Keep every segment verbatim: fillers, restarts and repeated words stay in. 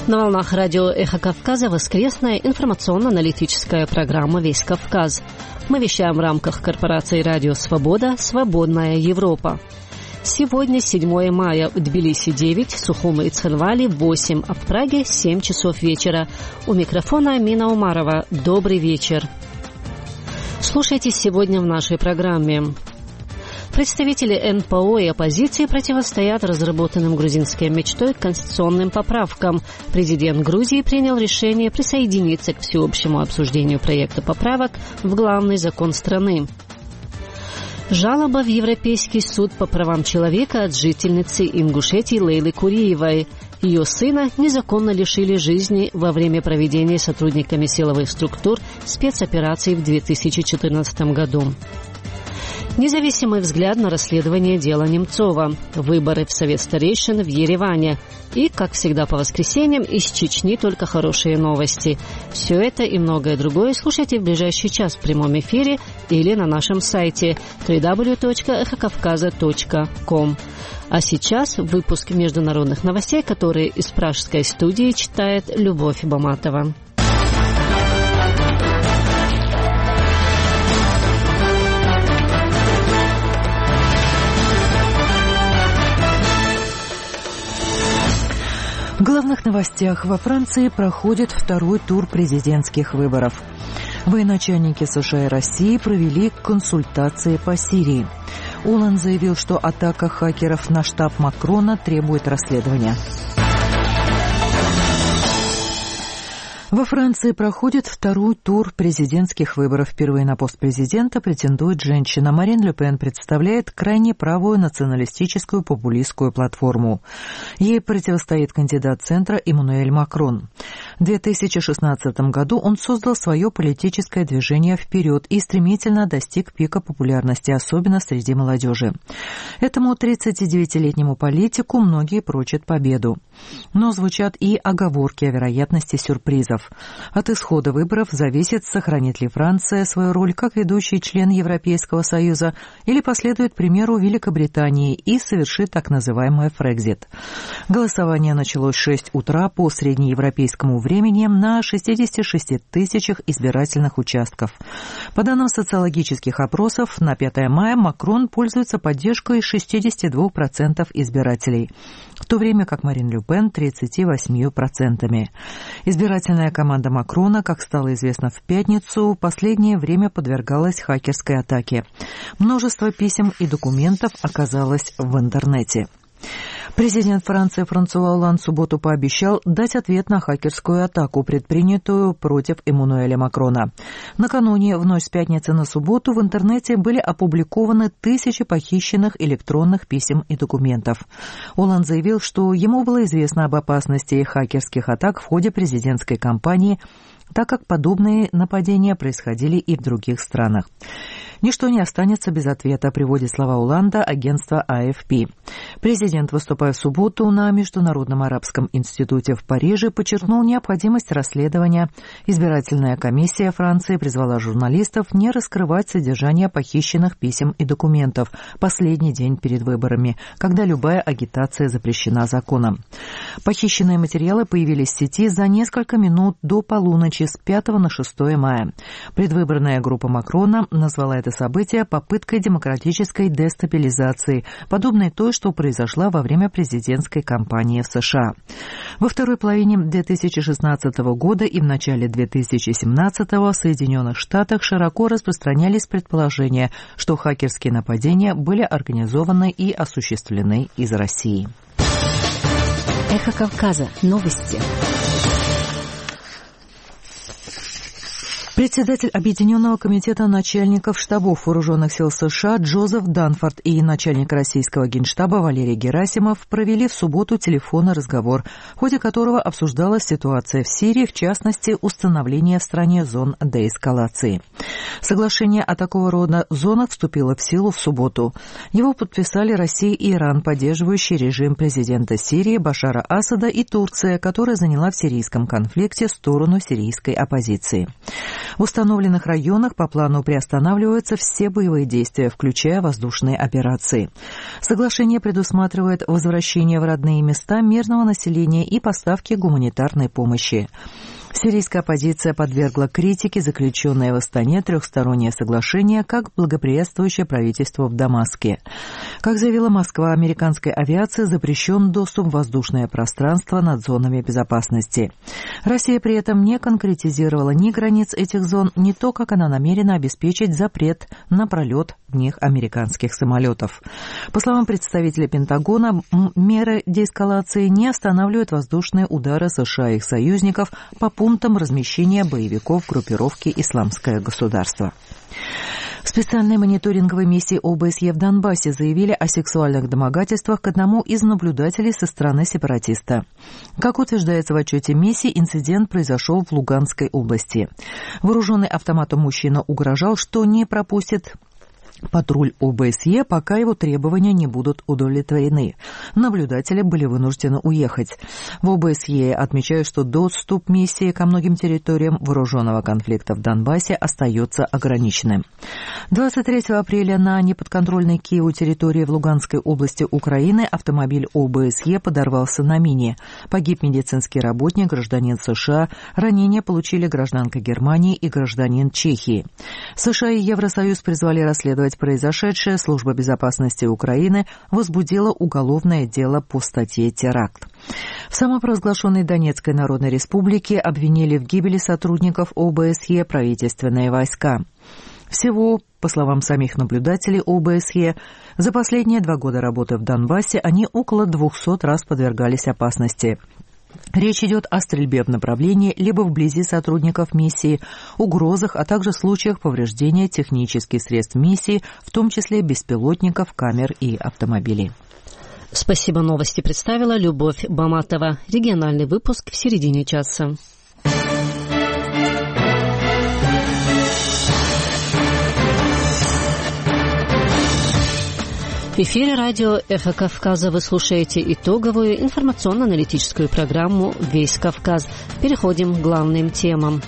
На волнах радио «Эхо Кавказа» воскресная информационно-аналитическая программа «Весь Кавказ». Мы вещаем в рамках корпорации «Радио Свобода. Свободная Европа». Сегодня седьмое мая, в Тбилиси девять, в Сухуми и Цхинвале восемь, а в Праге семь часов вечера. У микрофона Амина Умарова. Добрый вечер. Слушайте сегодня в нашей программе. Представители эн пэ о и оппозиции противостоят разработанным грузинской мечтой конституционным поправкам. Президент Грузии принял решение присоединиться к всеобщему обсуждению проекта поправок в главный закон страны. Жалоба в Европейский суд по правам человека от жительницы Ингушетии Лейлы Куриевой. Ее сына незаконно лишили жизни во время проведения сотрудниками силовых структур спецопераций в две тысячи четырнадцатом году. Независимый взгляд на расследование дела Немцова. Выборы в Совет старейшин в Ереване. И, как всегда по воскресеньям, из Чечни только хорошие новости. Все это и многое другое слушайте в ближайший час в прямом эфире или на нашем сайте дабл ю дабл ю дабл ю точка эхо кавказа точка ком. А сейчас выпуск международных новостей, которые из пражской студии читает Любовь Баматова. В главных новостях: во Франции проходит второй тур президентских выборов. Военачальники США и России провели консультации по Сирии. Оланд заявил, что атака хакеров на штаб Макрона требует расследования. Во Франции проходит второй тур президентских выборов. Впервые на пост президента претендует женщина. Марин Ле Пен представляет крайне правую националистическую популистскую платформу. Ей противостоит кандидат центра Эммануэль Макрон. В две тысячи шестнадцатом году он создал свое политическое движение «Вперед» и стремительно достиг пика популярности, особенно среди молодежи. Этому тридцатидевятилетнему политику многие прочат победу. Но звучат и оговорки о вероятности сюрпризов. От исхода выборов зависит, сохранит ли Франция свою роль как ведущий член Европейского Союза или последует примеру Великобритании и совершит так называемый Фрексит. Голосование началось в шесть утра по среднеевропейскому времени на шестидесяти шести тысячах избирательных участков. По данным социологических опросов, на пятое мая Макрон пользуется поддержкой шестидесяти двух процентов избирателей, в то время как Марин Ле Пен тридцатью восьмью процентами. Избирательная команда Макрона, как стало известно в пятницу, в последнее время подвергалась хакерской атаке. Множество писем и документов оказалось в интернете. Президент Франции Франсуа Оланд в субботу пообещал дать ответ на хакерскую атаку, предпринятую против Эммануэля Макрона. Накануне, в ночь с пятницы на субботу, в интернете были опубликованы тысячи похищенных электронных писем и документов. Оланд заявил, что ему было известно об опасности хакерских атак в ходе президентской кампании, так как подобные нападения происходили и в других странах. Ничто не останется без ответа, приводит слова Оланда агентство а эф пи. Президент, выступая в субботу на Международном арабском институте в Париже, подчеркнул необходимость расследования. Избирательная комиссия Франции призвала журналистов не раскрывать содержание похищенных писем и документов последний день перед выборами, когда любая агитация запрещена законом. Похищенные материалы появились в сети за несколько минут до полуночи с пятого на шестое мая. Предвыборная группа Макрона назвала это событие попыткой демократической дестабилизации, подобной той, что произошла во время президентской кампании в США. Во второй половине две тысячи шестнадцатого года и в начале две тысячи семнадцатого в Соединенных Штатах широко распространялись предположения, что хакерские нападения были организованы и осуществлены из России. Эхо Кавказа. Новости. Председатель Объединенного комитета начальников штабов вооруженных сил США Джозеф Данфорд и начальник российского генштаба Валерий Герасимов провели в субботу телефонный разговор, в ходе которого обсуждалась ситуация в Сирии, в частности, установление в стране зон деэскалации. Соглашение о такого рода зонах вступило в силу в субботу. Его подписали Россия и Иран, поддерживающие режим президента Сирии Башара Асада, и Турция, которая заняла в сирийском конфликте сторону сирийской оппозиции. В установленных районах по плану приостанавливаются все боевые действия, включая воздушные операции. Соглашение предусматривает возвращение в родные места мирного населения и поставки гуманитарной помощи. Сирийская оппозиция подвергла критике заключенное в Астане трехстороннее соглашение как благоприятствующее правительству в Дамаске. Как заявила Москва, американской авиации запрещен доступ в воздушное пространство над зонами безопасности. Россия при этом не конкретизировала ни границ этих зон, ни то, как она намерена обеспечить запрет на пролет в них американских самолетов. По словам представителя Пентагона, меры деэскалации не останавливают воздушные удары США и их союзников по пунктам размещения боевиков группировки «Исламское государство». В специальной мониторинговой миссии ОБСЕ в Донбассе заявили о сексуальных домогательствах к одному из наблюдателей со стороны сепаратиста. Как утверждается в отчете миссии, инцидент произошел в Луганской области. Вооруженный автоматом мужчина угрожал, что не пропустит патруль ОБСЕ, пока его требования не будут удовлетворены. Наблюдатели были вынуждены уехать. В ОБСЕ отмечают, что доступ миссии ко многим территориям вооруженного конфликта в Донбассе остается ограниченным. двадцать третьего апреля на неподконтрольной Киеву территории в Луганской области Украины автомобиль ОБСЕ подорвался на мине. Погиб медицинский работник, гражданин США. Ранения получили гражданка Германии и гражданин Чехии. США и Евросоюз призвали расследовать произошедшее. Служба безопасности Украины возбудила уголовное дело по статье «Теракт». В самопровозглашенной Донецкой Народной Республике обвинили в гибели сотрудников ОБСЕ правительственные войска. Всего, по словам самих наблюдателей ОБСЕ, за последние два года работы в Донбассе они около двухсот раз подвергались опасности. Речь идет о стрельбе в направлении либо вблизи сотрудников миссии, угрозах, а также случаях повреждения технических средств миссии, в том числе беспилотников, камер и автомобилей. Спасибо, новости представила Любовь Баматова. Региональный выпуск в середине часа. В эфире радио «Эхо Кавказа» вы слушаете итоговую информационно-аналитическую программу «Весь Кавказ». Переходим к главным темам.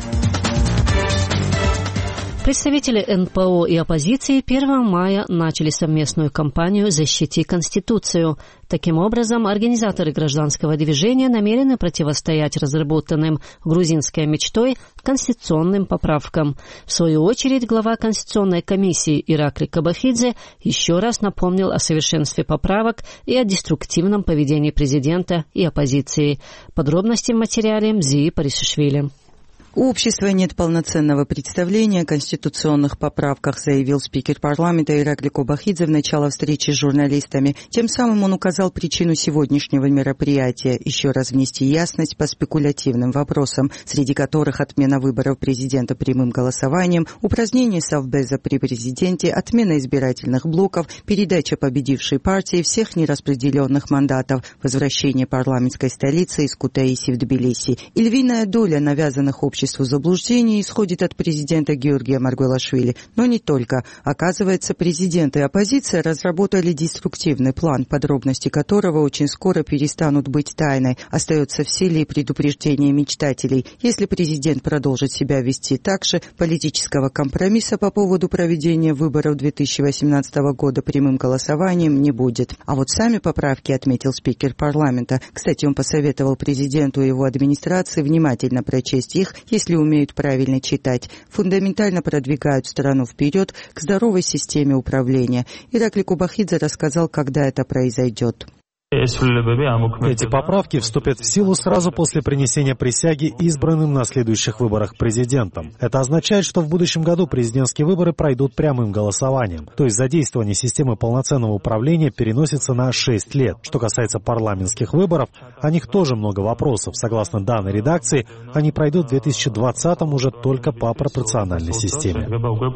Представители эн пэ о и оппозиции первого мая начали совместную кампанию «Защити Конституцию». Таким образом, организаторы гражданского движения намерены противостоять разработанным грузинской мечтой конституционным поправкам. В свою очередь, глава Конституционной комиссии Иракли Кабахидзе еще раз напомнил о совершенстве поправок и о деструктивном поведении президента и оппозиции. Подробности в материале Мзии Парисишвили. У общества нет полноценного представления о конституционных поправках, заявил спикер парламента Иракли Кабахидзе в начале встречи с журналистами. Тем самым он указал причину сегодняшнего мероприятия – еще раз внести ясность по спекулятивным вопросам, среди которых отмена выборов президента прямым голосованием, упразднение совбеза при президенте, отмена избирательных блоков, передача победившей партии всех нераспределенных мандатов, возвращение парламентской столицы из Кутаиси в Тбилиси. И львиная доля навязанных обществом заблуждений исходит от президента Георгия Маргвелашвили. Но не только. Оказывается, президент и оппозиция разработали деструктивный план, подробности которого очень скоро перестанут быть тайной. Остается в силе и предупреждение мечтателей. Если президент продолжит себя вести так же, политического компромисса по поводу проведения выборов две тысячи восемнадцатого года прямым голосованием не будет. А вот сами поправки, отметил спикер парламента. Кстати, он посоветовал президенту и его администрации внимательно прочесть их, если умеют правильно читать, фундаментально продвигают страну вперед к здоровой системе управления. Иракли Кабахидзе рассказал, когда это произойдет. Эти поправки вступят в силу сразу после принесения присяги избранным на следующих выборах президентом. Это означает, что в будущем году президентские выборы пройдут прямым голосованием. То есть задействование системы полноценного управления переносится на шесть лет. Что касается парламентских выборов, о них тоже много вопросов. Согласно данной редакции, они пройдут в две тысячи двадцатом уже только по пропорциональной системе.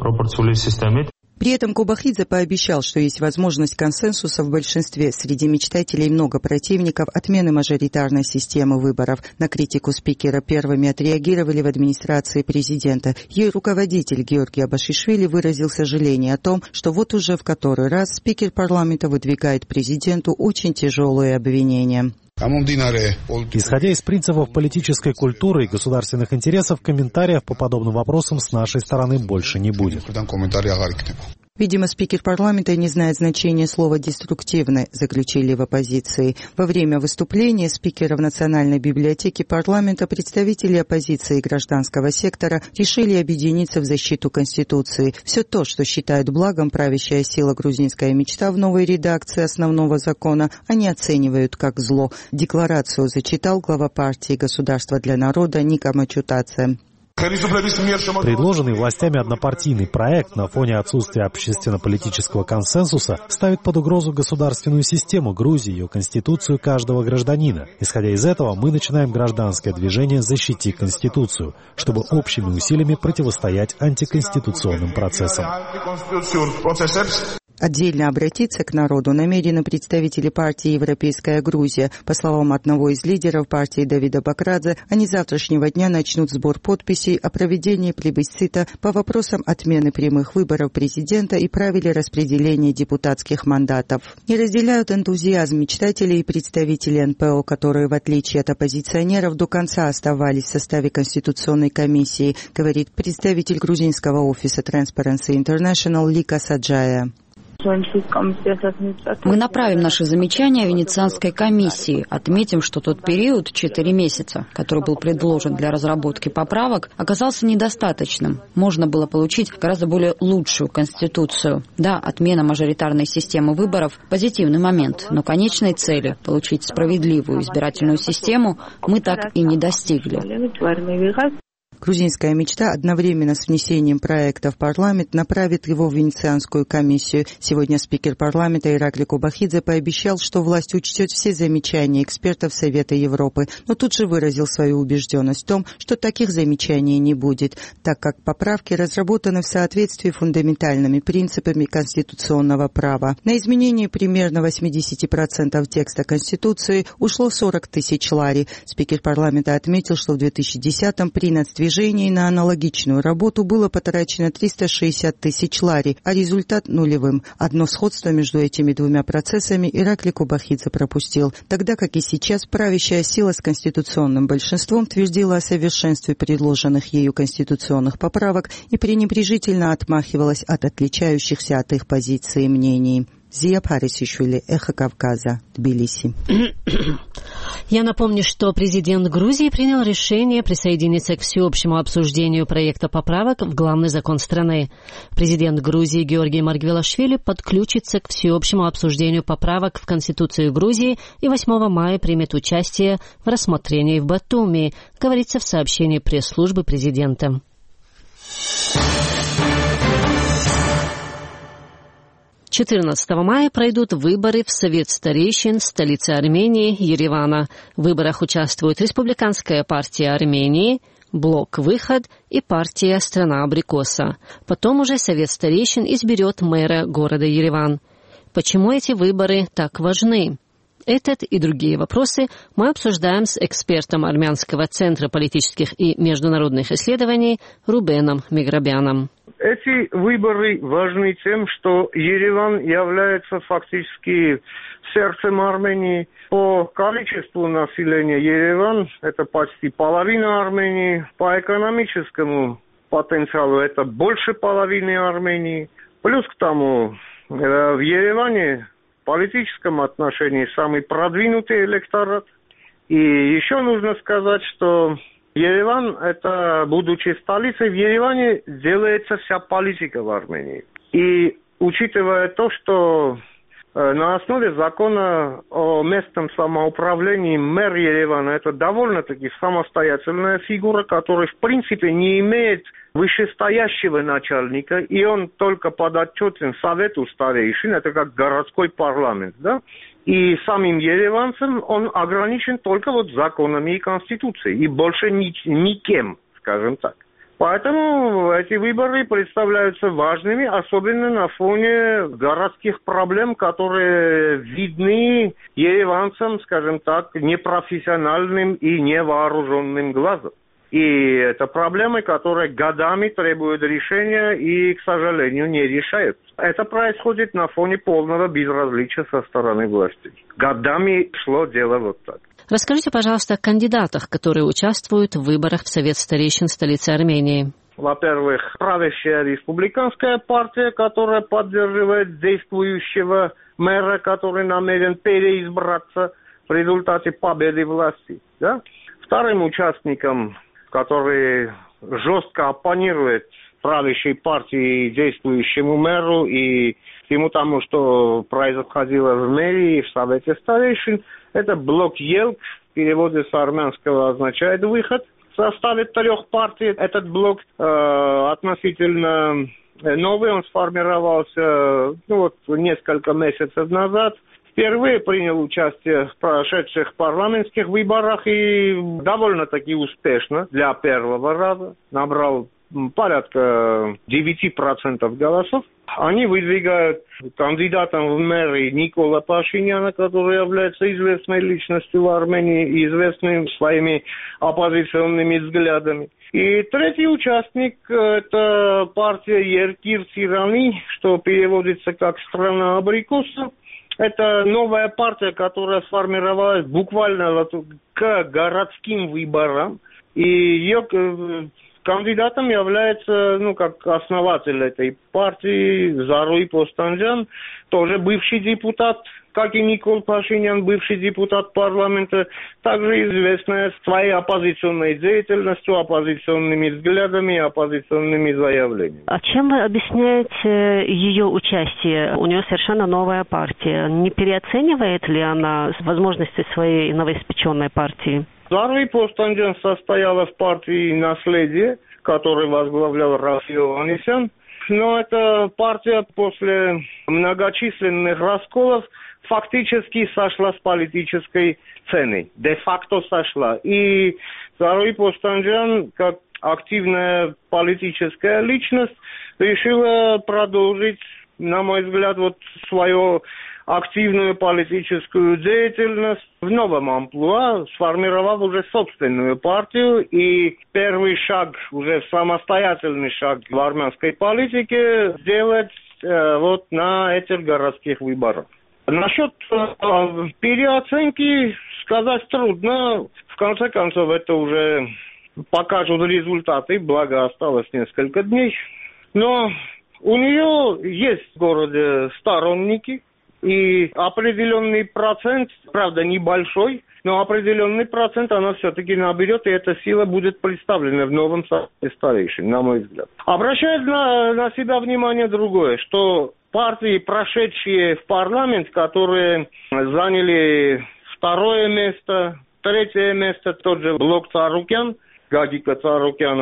При этом Кабахидзе пообещал, что есть возможность консенсуса в большинстве. Среди мечтателей много противников отмены мажоритарной системы выборов. На критику спикера первыми отреагировали в администрации президента. Ее руководитель Георгий Абашишвили выразил сожаление о том, что вот уже в который раз спикер парламента выдвигает президенту очень тяжелые обвинения. Исходя из принципов политической культуры и государственных интересов, комментариев по подобным вопросам с нашей стороны больше не будет. Видимо, спикер парламента не знает значения слова «деструктивно», заключили в оппозиции. Во время выступления спикера в Национальной библиотеке парламента представители оппозиции и гражданского сектора решили объединиться в защиту Конституции. Все то, что считают благом правящая сила «Грузинская мечта» в новой редакции основного закона, они оценивают как зло. Декларацию зачитал глава партии «Государство для народа» Ника Мачутаце. Предложенный властями однопартийный проект на фоне отсутствия общественно-политического консенсуса ставит под угрозу государственную систему Грузии, ее конституцию каждого гражданина. Исходя из этого, мы начинаем гражданское движение «Защити Конституцию», чтобы общими усилиями противостоять антиконституционным процессам. Отдельно обратиться к народу намерены представители партии «Европейская Грузия». По словам одного из лидеров партии Давида Бакрадзе, они с завтрашнего дня начнут сбор подписей о проведении плебисцита по вопросам отмены прямых выборов президента и правиле распределения депутатских мандатов. Не разделяют энтузиазм мечтателей и представителей эн пэ о, которые, в отличие от оппозиционеров, до конца оставались в составе Конституционной комиссии, говорит представитель грузинского офиса Transparency International Лика Саджая. Мы направим наши замечания Венецианской комиссии. Отметим, что тот период, четыре месяца, который был предложен для разработки поправок, оказался недостаточным. Можно было получить гораздо более лучшую конституцию. Да, отмена мажоритарной системы выборов – позитивный момент, но конечной цели – получить справедливую избирательную систему – мы так и не достигли. Грузинская мечта одновременно с внесением проекта в парламент направит его в Венецианскую комиссию. Сегодня спикер парламента Иракли Кобахидзе пообещал, что власть учтет все замечания экспертов Совета Европы, но тут же выразил свою убежденность в том, что таких замечаний не будет, так как поправки разработаны в соответствии с фундаментальными принципами конституционного права. На изменение примерно восемьдесят процентов текста Конституции ушло сорок тысяч лари. Спикер парламента отметил, что в две тысячи десятом при нацдвижении на аналогичную работу было потрачено триста шестьдесят тысяч лари, а результат нулевым. Одно сходство между этими двумя процессами Иракли Кобахидзе пропустил, тогда как и сейчас правящая сила с конституционным большинством твердила о совершенстве предложенных ею конституционных поправок и пренебрежительно отмахивалась от отличающихся от их позиции мнений. Зия Парисишвили, Эхо Кавказа, Тбилиси. Я напомню, что президент Грузии принял решение присоединиться к всеобщему обсуждению проекта поправок в главный закон страны. Президент Грузии Георгий Маргвелашвили подключится к всеобщему обсуждению поправок в Конституцию Грузии и восьмого мая примет участие в рассмотрении в Батуми, говорится в сообщении пресс-службы президента. четырнадцатого мая пройдут выборы в Совет старейшин столицы Армении Еревана. В выборах участвуют Республиканская партия Армении, Блок «Выход» и партия «Страна Абрикоса». Потом уже Совет старейшин изберет мэра города Ереван. Почему эти выборы так важны? Этот и другие вопросы мы обсуждаем с экспертом Армянского центра политических и международных исследований Рубеном Миграбяном. Эти выборы важны тем, что Ереван является фактически сердцем Армении. По количеству населения Ереван это почти половина Армении. По экономическому потенциалу это больше половины Армении. Плюс к тому, в Ереване в политическом отношении самый продвинутый электорат. И еще нужно сказать, что Ереван, это, будучи столицей, в Ереване делается вся политика в Армении. И учитывая то, что э, на основе закона о местном самоуправлении мэр Еревана это довольно-таки самостоятельная фигура, которая в принципе не имеет вышестоящего начальника, и он только подотчетен Совету старейшин, это как городской парламент, да? И самим ереванцем он ограничен только вот законами и конституцией, и больше ни, никем, скажем так. Поэтому эти выборы представляются важными, особенно на фоне городских проблем, которые видны ереванцам, скажем так, непрофессиональным и невооруженным глазом. И это проблемы, которые годами требуют решения и, к сожалению, не решаются. Это происходит на фоне полного безразличия со стороны власти. Годами шло дело вот так. Расскажите, пожалуйста, о кандидатах, которые участвуют в выборах в Совет старейшин столицы Армении. Во-первых, правящая республиканская партия, которая поддерживает действующего мэра, который намерен переизбраться в результате победы власти. Да? Вторым участником, который жестко оппонирует правящей партии и действующему мэру и всему тому, что происходило в мэрии и в Совете старейшин, это блок ЕЛК, в переводе с армянского означает «выход». В составе трех партий этот блок э, относительно новый, он сформировался ну, вот, несколько месяцев назад. Впервые принял участие в прошедших парламентских выборах и довольно-таки успешно для первого раза набрал порядка девять процентов голосов. Они выдвигают кандидатом в мэры Никола Пашиняна, который является известной личностью в Армении и известным своими оппозиционными взглядами. И третий участник – это партия Еркир Тирани, что переводится как «страна абрикоса». Это новая партия, которая сформировалась буквально к городским выборам. И ее кандидатом является, ну, как основатель этой партии Заруй Постанджан, тоже бывший депутат, как и Никол Пашинян, бывший депутат парламента, также известная своей оппозиционной деятельностью, оппозиционными взглядами, оппозиционными заявлениями. А чем вы объясняете ее участие? У нее совершенно новая партия. Не переоценивает ли она возможности своей новоиспеченной партии? Заруй Постанджан состояла в партии «Наследие», которую возглавлял Рафил Ованесян. Но эта партия после многочисленных расколов фактически сошла с политической цены. Де-факто сошла. И Заруй Постанджан, как активная политическая личность, решила продолжить, на мой взгляд, вот свою активную политическую деятельность в новом амплуа, сформировав уже собственную партию. И первый шаг, уже самостоятельный шаг в армянской политике сделать э, вот на этих городских выборах. Насчет э, переоценки сказать трудно. В конце концов, это уже покажут результаты, благо осталось несколько дней. Но у нее есть в городе сторонники, и определенный процент, правда небольшой, но определенный процент она все-таки наберет, и эта сила будет представлена в новом Совете старейшин, на мой взгляд. Обращает на, на себя внимание другое, что партии, прошедшие в парламент, которые заняли второе место, третье место, тот же блок Царукян, Гагика Царукяна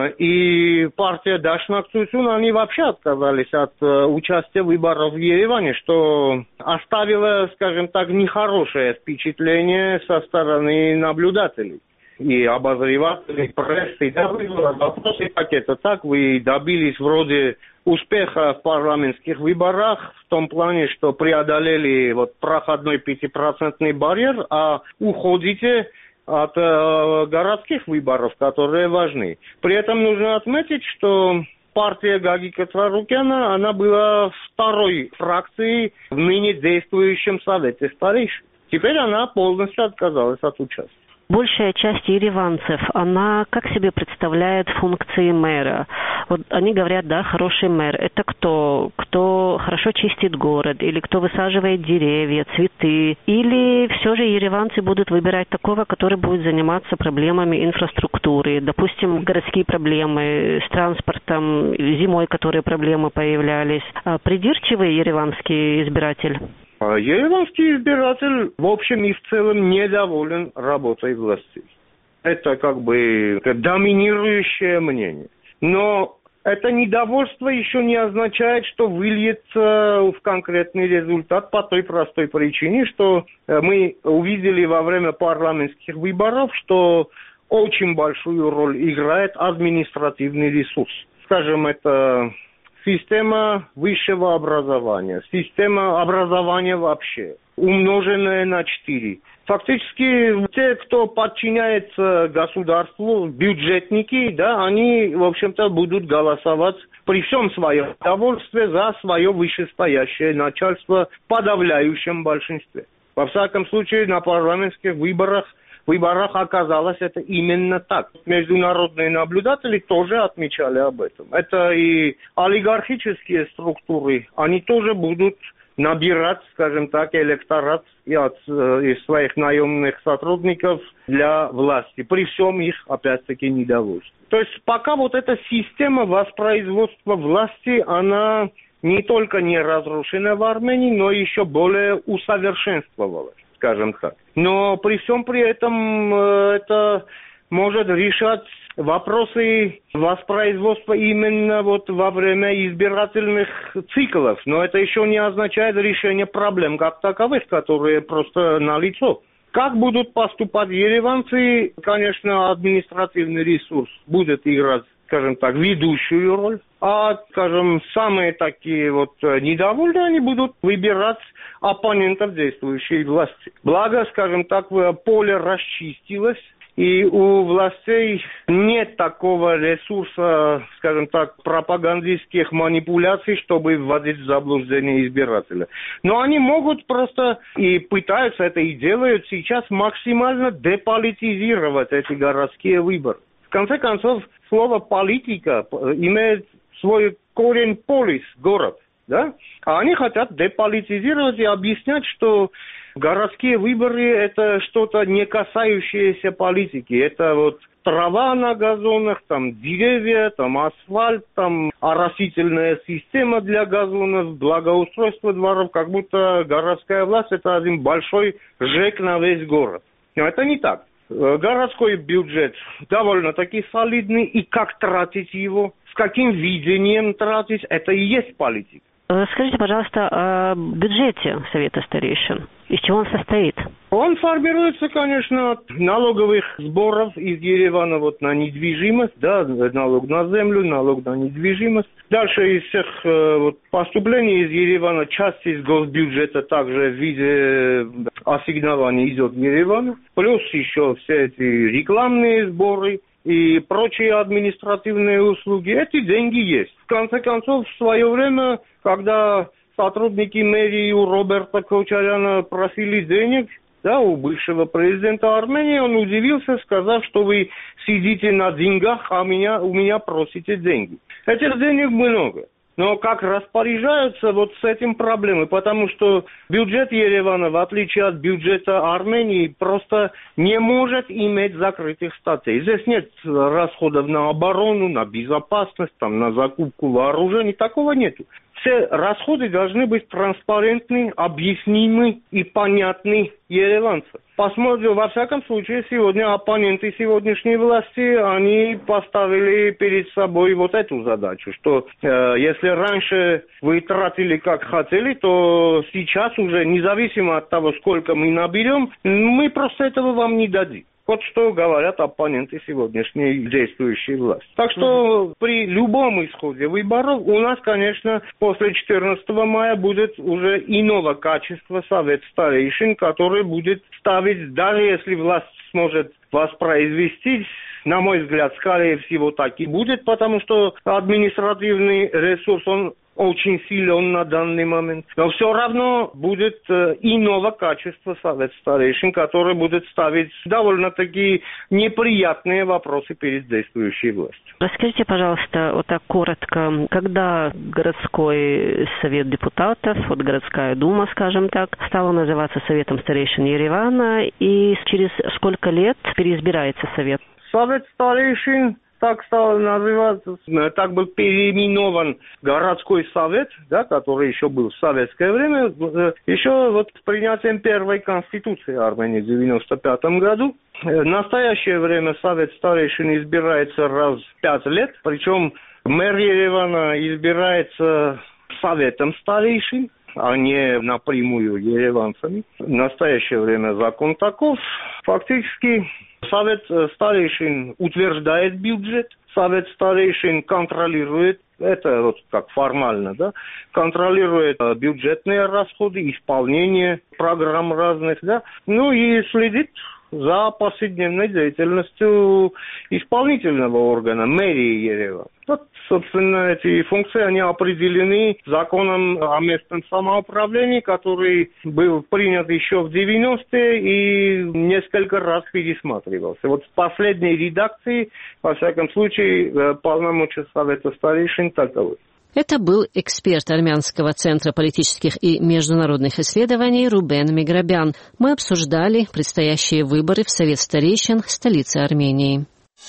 и партия Дашнак Цусюн, они вообще отказались от э, участия в выборах в Ереване, что оставило, скажем так, нехорошее впечатление со стороны наблюдателей и обозревателей, прессы. Да, вопросы как это так, вы добились вроде успеха в парламентских выборах в том плане, что преодолели вот проходной пятипроцентный барьер, а уходите от э, городских выборов, которые важны. При этом нужно отметить, что партия Гагика Царукяна, она была второй фракцией в ныне действующем Совете старейшин. Теперь она полностью отказалась от участия. Большая часть ереванцев, она как себе представляет функции мэра? Вот они говорят, да, хороший мэр. Это кто? Кто хорошо чистит город? Или кто высаживает деревья, цветы? Или все же ереванцы будут выбирать такого, который будет заниматься проблемами инфраструктуры? Допустим, городские проблемы с транспортом, зимой, которые проблемы появлялись. Придирчивый ереванский избиратель? Ереванский избиратель в общем и в целом недоволен работой власти. Это как бы доминирующее мнение. Но это недовольство еще не означает, что выльется в конкретный результат по той простой причине, что мы увидели во время парламентских выборов, что очень большую роль играет административный ресурс. Скажем, это система высшего образования, система образования вообще, умноженная на четыре. Фактически те, кто подчиняется государству, бюджетники, да, они, в общем-то, будут голосовать при всем своем удовольствии за свое вышестоящее начальство в подавляющем большинстве. Во всяком случае, на парламентских выборах выборах оказалось это именно так. Международные наблюдатели тоже отмечали об этом. Это и олигархические структуры, они тоже будут набирать, скажем так, электорат из своих наемных сотрудников для власти, при всем их, опять-таки, недовольстве. То есть пока вот эта система воспроизводства власти, она не только не разрушена в Армении, но еще более усовершенствовалась, скажем так. Но при всем при этом это может решать вопросы воспроизводства именно вот во время избирательных циклов. Но это еще не означает решение проблем как таковых, которые просто налицо. Как будут поступать ереванцы, конечно, административный ресурс будет играть, скажем так, ведущую роль. А, скажем, самые такие вот недовольные, они будут выбирать оппонентов действующей власти. Благо, скажем так, поле расчистилось. И у властей нет такого ресурса, скажем так, пропагандистских манипуляций, чтобы вводить в заблуждение избирателя. Но они могут просто, и пытаются это и делают сейчас, максимально деполитизировать эти городские выборы. В конце концов, слово «политика» имеет свой корень «полис» – город. Да? А они хотят деполитизировать и объяснять, что городские выборы – это что-то не касающееся политики. Это вот трава на газонах, там деревья, там асфальт, там оросительная система для газонов, благоустройство дворов, как будто городская власть – это один большой ЖЭК на весь город. Но это не так. Городской бюджет довольно-таки солидный, и как тратить его, с каким видением тратить – это и есть политика. Скажите, пожалуйста, о бюджете Совета старейшин. Из чего он состоит? Он формируется, конечно, от налоговых сборов из Еревана вот на недвижимость, да, налог на землю, налог на недвижимость. Дальше из всех э, вот, поступлений из Еревана часть из госбюджета также в виде ассигнований идет в Ереван. Плюс еще все эти рекламные сборы и прочие административные услуги. Эти деньги есть. В конце концов, в свое время, когда сотрудники мэрии у Роберта Кочаряна просили денег, да, у бывшего президента Армении, он удивился, сказав, что вы сидите на деньгах, а меня, у меня просите деньги. Этих денег много. Но как распоряжаются, вот с этим проблемы, потому что бюджет Еревана, в отличие от бюджета Армении, просто не может иметь закрытых статей. Здесь нет расходов на оборону, на безопасность, там, на закупку вооружений, такого нету. Все расходы должны быть транспарентны, объяснимы и понятны ереванцам. Посмотрим, во всяком случае, сегодня оппоненты сегодняшней власти, они поставили перед собой вот эту задачу, что э, если раньше вы тратили как хотели, то сейчас уже, независимо от того, сколько мы наберем, мы просто этого вам не дадим. Вот что говорят оппоненты сегодняшней действующей власти. Так что при любом исходе выборов у нас, конечно, после четырнадцатого мая будет уже иного качества совет старейшин, который будет ставить, даже если власть сможет воспроизвести, на мой взгляд, скорее всего, так и будет, потому что административный ресурс, он очень силен на данный момент. Но все равно будет э, иного качества совет старейшин, который будет ставить довольно-таки неприятные вопросы перед действующей властью. Расскажите, пожалуйста, вот так коротко, когда городской совет депутатов, вот городская дума, скажем так, стала называться Советом старейшин Еревана, и через сколько лет переизбирается совет? Совет старейшин так стал называться, так был переименован городской совет, да, который еще был в советское время, еще вот с принятием первой конституции Армении в девяносто пятом году. В настоящее время совет старейшин избирается раз в пять лет, причем мэр Еревана избирается советом старейшин, а не напрямую ереванцами. В настоящее время закон таков. Фактически совет старейшин утверждает бюджет, совет старейшин контролирует, это вот как формально, да, контролирует бюджетные расходы, исполнение программ разных, да, ну и следит за повседневной деятельностью исполнительного органа, мэрии Еревана. Вот, собственно, эти функции, они определены законом о местном самоуправлении, который был принят еще в девяностые и несколько раз пересматривался. Вот в последней редакции, во всяком случае, полномочия Совета старейшин таковы. Это был эксперт Армянского центра политических и международных исследований Рубен Миграбян. Мы обсуждали предстоящие выборы в Совет старейшин столицы Армении.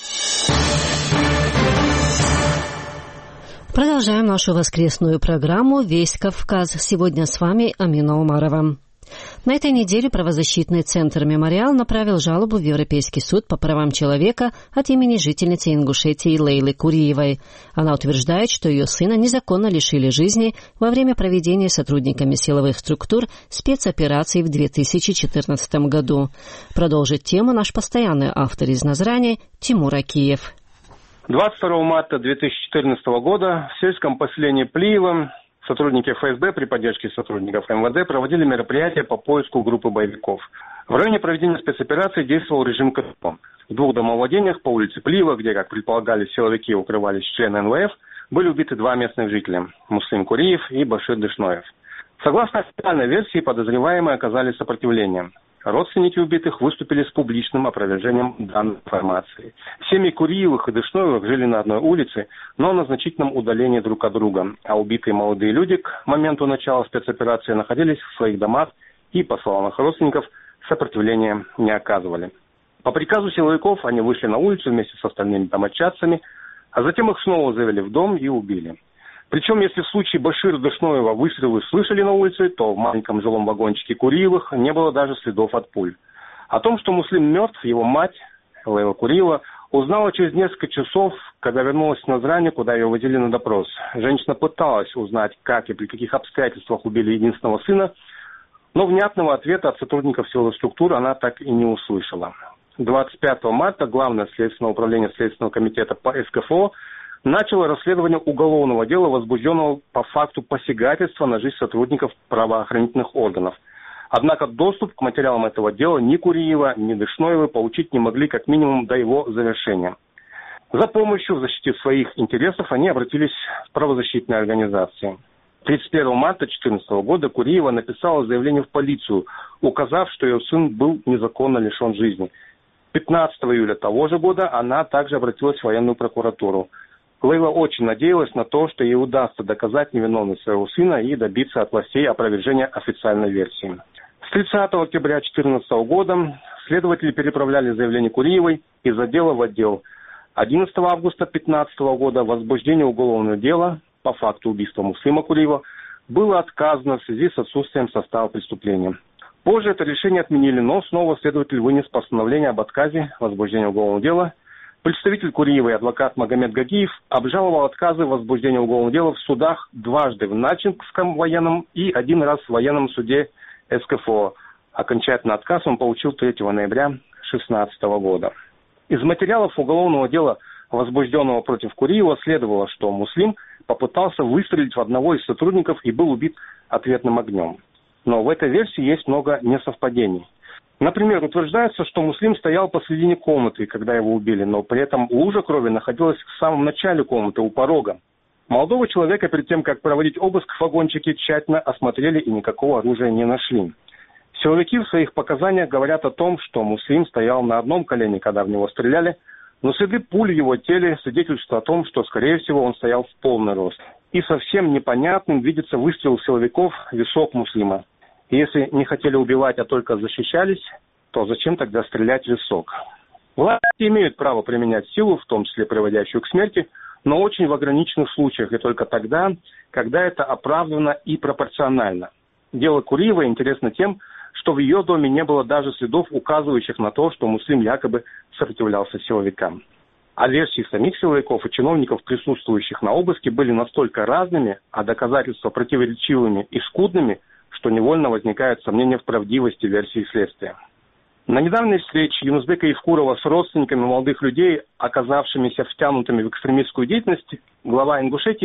Продолжаем нашу воскресную программу «Весь Кавказ». Сегодня с вами Амина Умарова. На этой неделе правозащитный центр «Мемориал» направил жалобу в Европейский суд по правам человека от имени жительницы Ингушетии Лейлы Куриевой. Она утверждает, что ее сына незаконно лишили жизни во время проведения сотрудниками силовых структур спецопераций в две тысячи четырнадцатом году. Продолжит тему наш постоянный автор из Назрани Тимур Акиев. двадцать второго марта две тысячи четырнадцатого года в сельском поселении Плиево сотрудники эф эс бэ при поддержке сотрудников эм вэ дэ проводили мероприятия по поиску группы боевиков. В районе проведения спецоперации действовал режим ка тэ пэ. В двух домовладениях по улице Плиева, где, как предполагали, силовики укрывались члены эн вэ эф, были убиты два местных жителя – Муслим Куриев и Башир Дышноев. Согласно официальной версии, подозреваемые оказали сопротивление. Родственники убитых выступили с публичным опровержением данной информации. Семьи Куриевых и Дышноевых жили на одной улице, но на значительном удалении друг от друга, а убитые молодые люди к моменту начала спецоперации находились в своих домах и, по словам их родственников, сопротивления не оказывали. По приказу силовиков они вышли на улицу вместе с остальными домочадцами, а затем их снова завели в дом и убили. Причем, если в случае Башира Дышноева выстрелы слышали на улице, то в маленьком жилом вагончике Куриевых не было даже следов от пуль. О том, что Муслим мертв, его мать, Лейла Куриева, узнала через несколько часов, когда вернулась в Назрань, куда ее водили на допрос. Женщина пыталась узнать, как и при каких обстоятельствах убили единственного сына, но внятного ответа от сотрудников силовых структур она так и не услышала. двадцать пятого марта Главное следственное управление Следственного комитета по эс ка эф о начало расследование уголовного дела, возбужденного по факту посягательства на жизнь сотрудников правоохранительных органов. Однако доступ к материалам этого дела ни Куриева, ни Дышноевы получить не могли как минимум до его завершения. За помощью в защите своих интересов они обратились в правозащитные организации. тридцать первого марта две тысячи четырнадцатого года Куриева написала заявление в полицию, указав, что ее сын был незаконно лишен жизни. пятнадцатого июля того же года она также обратилась в военную прокуратуру. Лейла очень надеялась на то, что ей удастся доказать невиновность своего сына и добиться от властей опровержения официальной версии. С тридцатого октября две тысячи четырнадцатого года следователи переправляли заявление Куриевой из отдела в отдел. одиннадцатого августа две тысячи пятнадцатого года возбуждение уголовного дела по факту убийства Муслима Куриева было отказано в связи с отсутствием состава преступления. Позже это решение отменили, но снова следователь вынес постановление об отказе возбуждения уголовного дела. Представитель Куриевой, адвокат Магомед Гагиев, обжаловал отказы в возбуждении уголовного дела в судах дважды в Начинском военном и один раз в военном суде эс ка эф о. Окончательный отказ он получил третьего ноября две тысячи шестнадцатого года. Из материалов уголовного дела, возбужденного против Куриева, следовало, что Муслим попытался выстрелить в одного из сотрудников и был убит ответным огнем. Но в этой версии есть много несовпадений. Например, утверждается, что Муслим стоял посредине комнаты, когда его убили, но при этом лужа крови находилась в самом начале комнаты, у порога. Молодого человека перед тем, как проводить обыск в вагончике, тщательно осмотрели и никакого оружия не нашли. Силовики в своих показаниях говорят о том, что Муслим стоял на одном колене, когда в него стреляли, но следы пуль в его теле свидетельствуют о том, что, скорее всего, он стоял в полный рост. И совсем непонятным видится выстрел силовиков в висок Муслима. Если не хотели убивать, а только защищались, то зачем тогда стрелять в висок? Власти имеют право применять силу, в том числе приводящую к смерти, но очень в ограниченных случаях, и только тогда, когда это оправдано и пропорционально. Дело Куриевой интересно тем, что в ее доме не было даже следов, указывающих на то, что Муслим якобы сопротивлялся силовикам. А версии самих силовиков и чиновников, присутствующих на обыске, были настолько разными, а доказательства противоречивыми и скудными, что невольно возникают сомнения в правдивости версии следствия. На недавней встрече Юнусбека Евкурова с родственниками молодых людей, оказавшимися втянутыми в экстремистскую деятельность, глава Ингушетии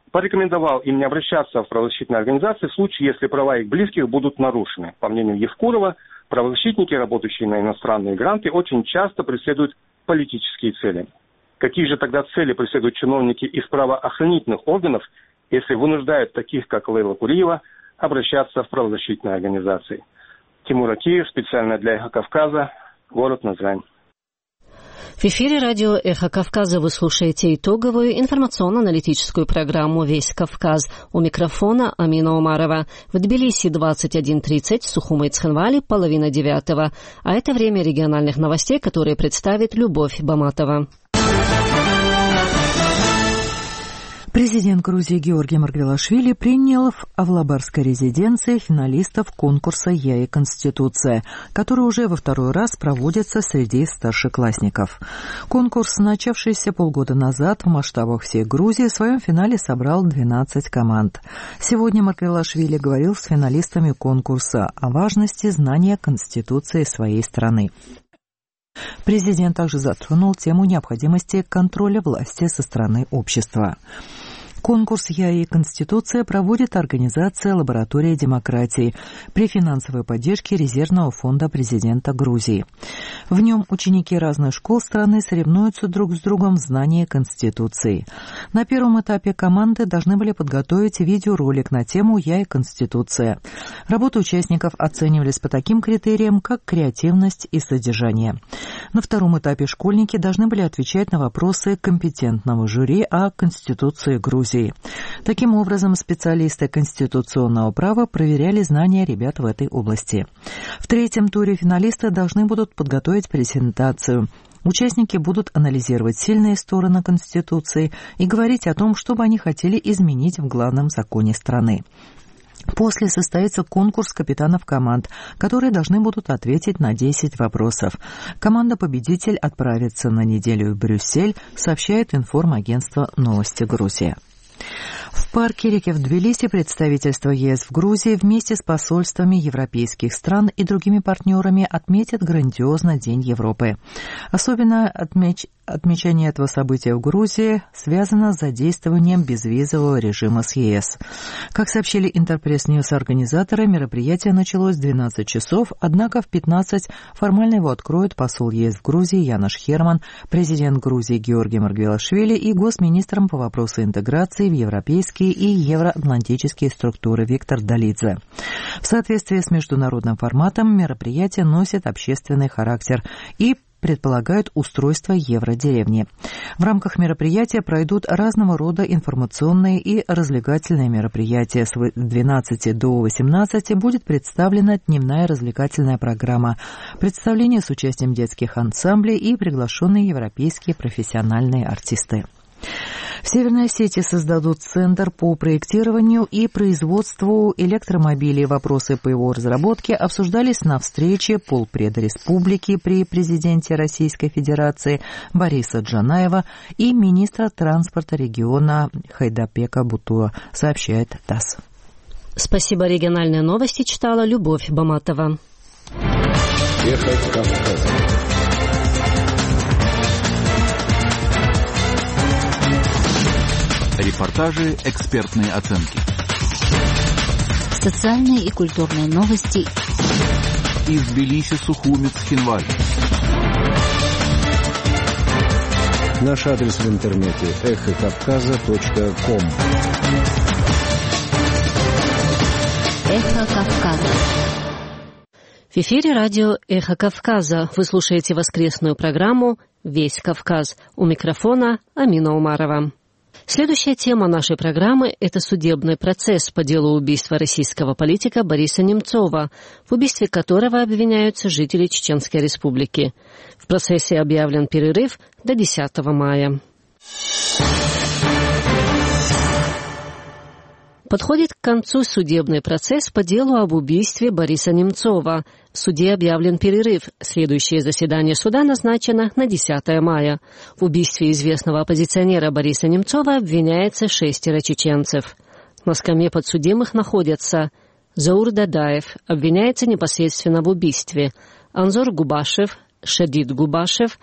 порекомендовал им не обращаться в правозащитные организации в случае, если права их близких будут нарушены. По мнению Евкурова, правозащитники, работающие на иностранные гранты, очень часто преследуют политические цели. Какие же тогда цели преследуют чиновники из правоохранительных органов, если вынуждают таких, как Лейла Куриева, обращаться в правозащитные организации? Тимур Акиев, специально для «Эхо Кавказа», город Назрань. В эфире радио «Эхо Кавказа» вы слушаете итоговую информационно-аналитическую программу «Весь Кавказ». У микрофона Амина Умарова. В Тбилиси двадцать один тридцать, Сухуми и Цхинвали половина девятого. А это время региональных новостей, которые представит Любовь Баматова. Президент Грузии Георгий Маргвелашвили принял в Авлабарской резиденции финалистов конкурса «Я и Конституция», который уже во второй раз проводится среди старшеклассников. Конкурс, начавшийся полгода назад в масштабах всей Грузии, в своем финале собрал двенадцать команд. Сегодня Маргвелашвили говорил с финалистами конкурса о важности знания Конституции своей страны. Президент также затронул тему необходимости контроля власти со стороны общества. Конкурс «Я и Конституция» проводит организация «Лаборатория демократии» при финансовой поддержке Резервного фонда президента Грузии. В нем ученики разных школ страны соревнуются друг с другом в знании Конституции. На первом этапе команды должны были подготовить видеоролик на тему «Я и Конституция». Работы участников оценивались по таким критериям, как креативность и содержание. На втором этапе школьники должны были отвечать на вопросы компетентного жюри о Конституции Грузии. Таким образом, специалисты конституционного права проверяли знания ребят в этой области. В третьем туре финалисты должны будут подготовить презентацию. Участники будут анализировать сильные стороны Конституции и говорить о том, что бы они хотели изменить в главном законе страны. После состоится конкурс капитанов команд, которые должны будут ответить на десять вопросов. Команда-победитель отправится на неделю в Брюссель, сообщает информагентство «Новости Грузия». В парке реки в Тбилиси представительство ЕС в Грузии вместе с посольствами европейских стран и другими партнерами отметит грандиозно День Европы. Особенно отмеч... отмечание этого события в Грузии связано с задействованием безвизового режима с ЕС. Как сообщили Интерпресс-Ньюс организаторы, мероприятие началось в двенадцать часов, однако в пятнадцать формально его откроют посол ЕС в Грузии Янош Херман, президент Грузии Георгий Маргвелашвили и госминистром по вопросу интеграции в европейские и евроатлантические структуры Виктор Долидзе. В соответствии с международным форматом мероприятие носит общественный характер и предполагают устройство евродеревни. В рамках мероприятия пройдут разного рода информационные и развлекательные мероприятия. С двенадцати до восемнадцати будет представлена дневная развлекательная программа, представление с участием детских ансамблей и приглашенные европейские профессиональные артисты. В Северной Осетии создадут центр по проектированию и производству электромобилей. Вопросы по его разработке обсуждались на встрече полпреда республики при президенте Российской Федерации Бориса Джанаева и министра транспорта региона Хайдапека Бутуа, сообщает ТАСС. Спасибо. Региональные новости читала Любовь Баматова. Эхо Кавказа. Репортажи, экспертные оценки. Социальные и культурные новости. Из Тбилиси, Сухуми, Цхинвали. Наш адрес в интернете эхо кавказа точка ком. Эхо Кавказа. В эфире радио «Эхо Кавказа». Вы слушаете воскресную программу «Весь Кавказ». У микрофона Амина Умарова. Следующая тема нашей программы – это судебный процесс по делу убийства российского политика Бориса Немцова, в убийстве которого обвиняются жители Чеченской Республики. В процессе объявлен перерыв до десятого мая. Подходит к концу судебный процесс по делу об убийстве Бориса Немцова. В суде объявлен перерыв. Следующее заседание суда назначено на десятое мая. В убийстве известного оппозиционера Бориса Немцова обвиняется шестеро чеченцев. На скамье подсудимых находятся Заур Дадаев, обвиняется непосредственно в убийстве, Анзор Губашев, Шадид Губашев,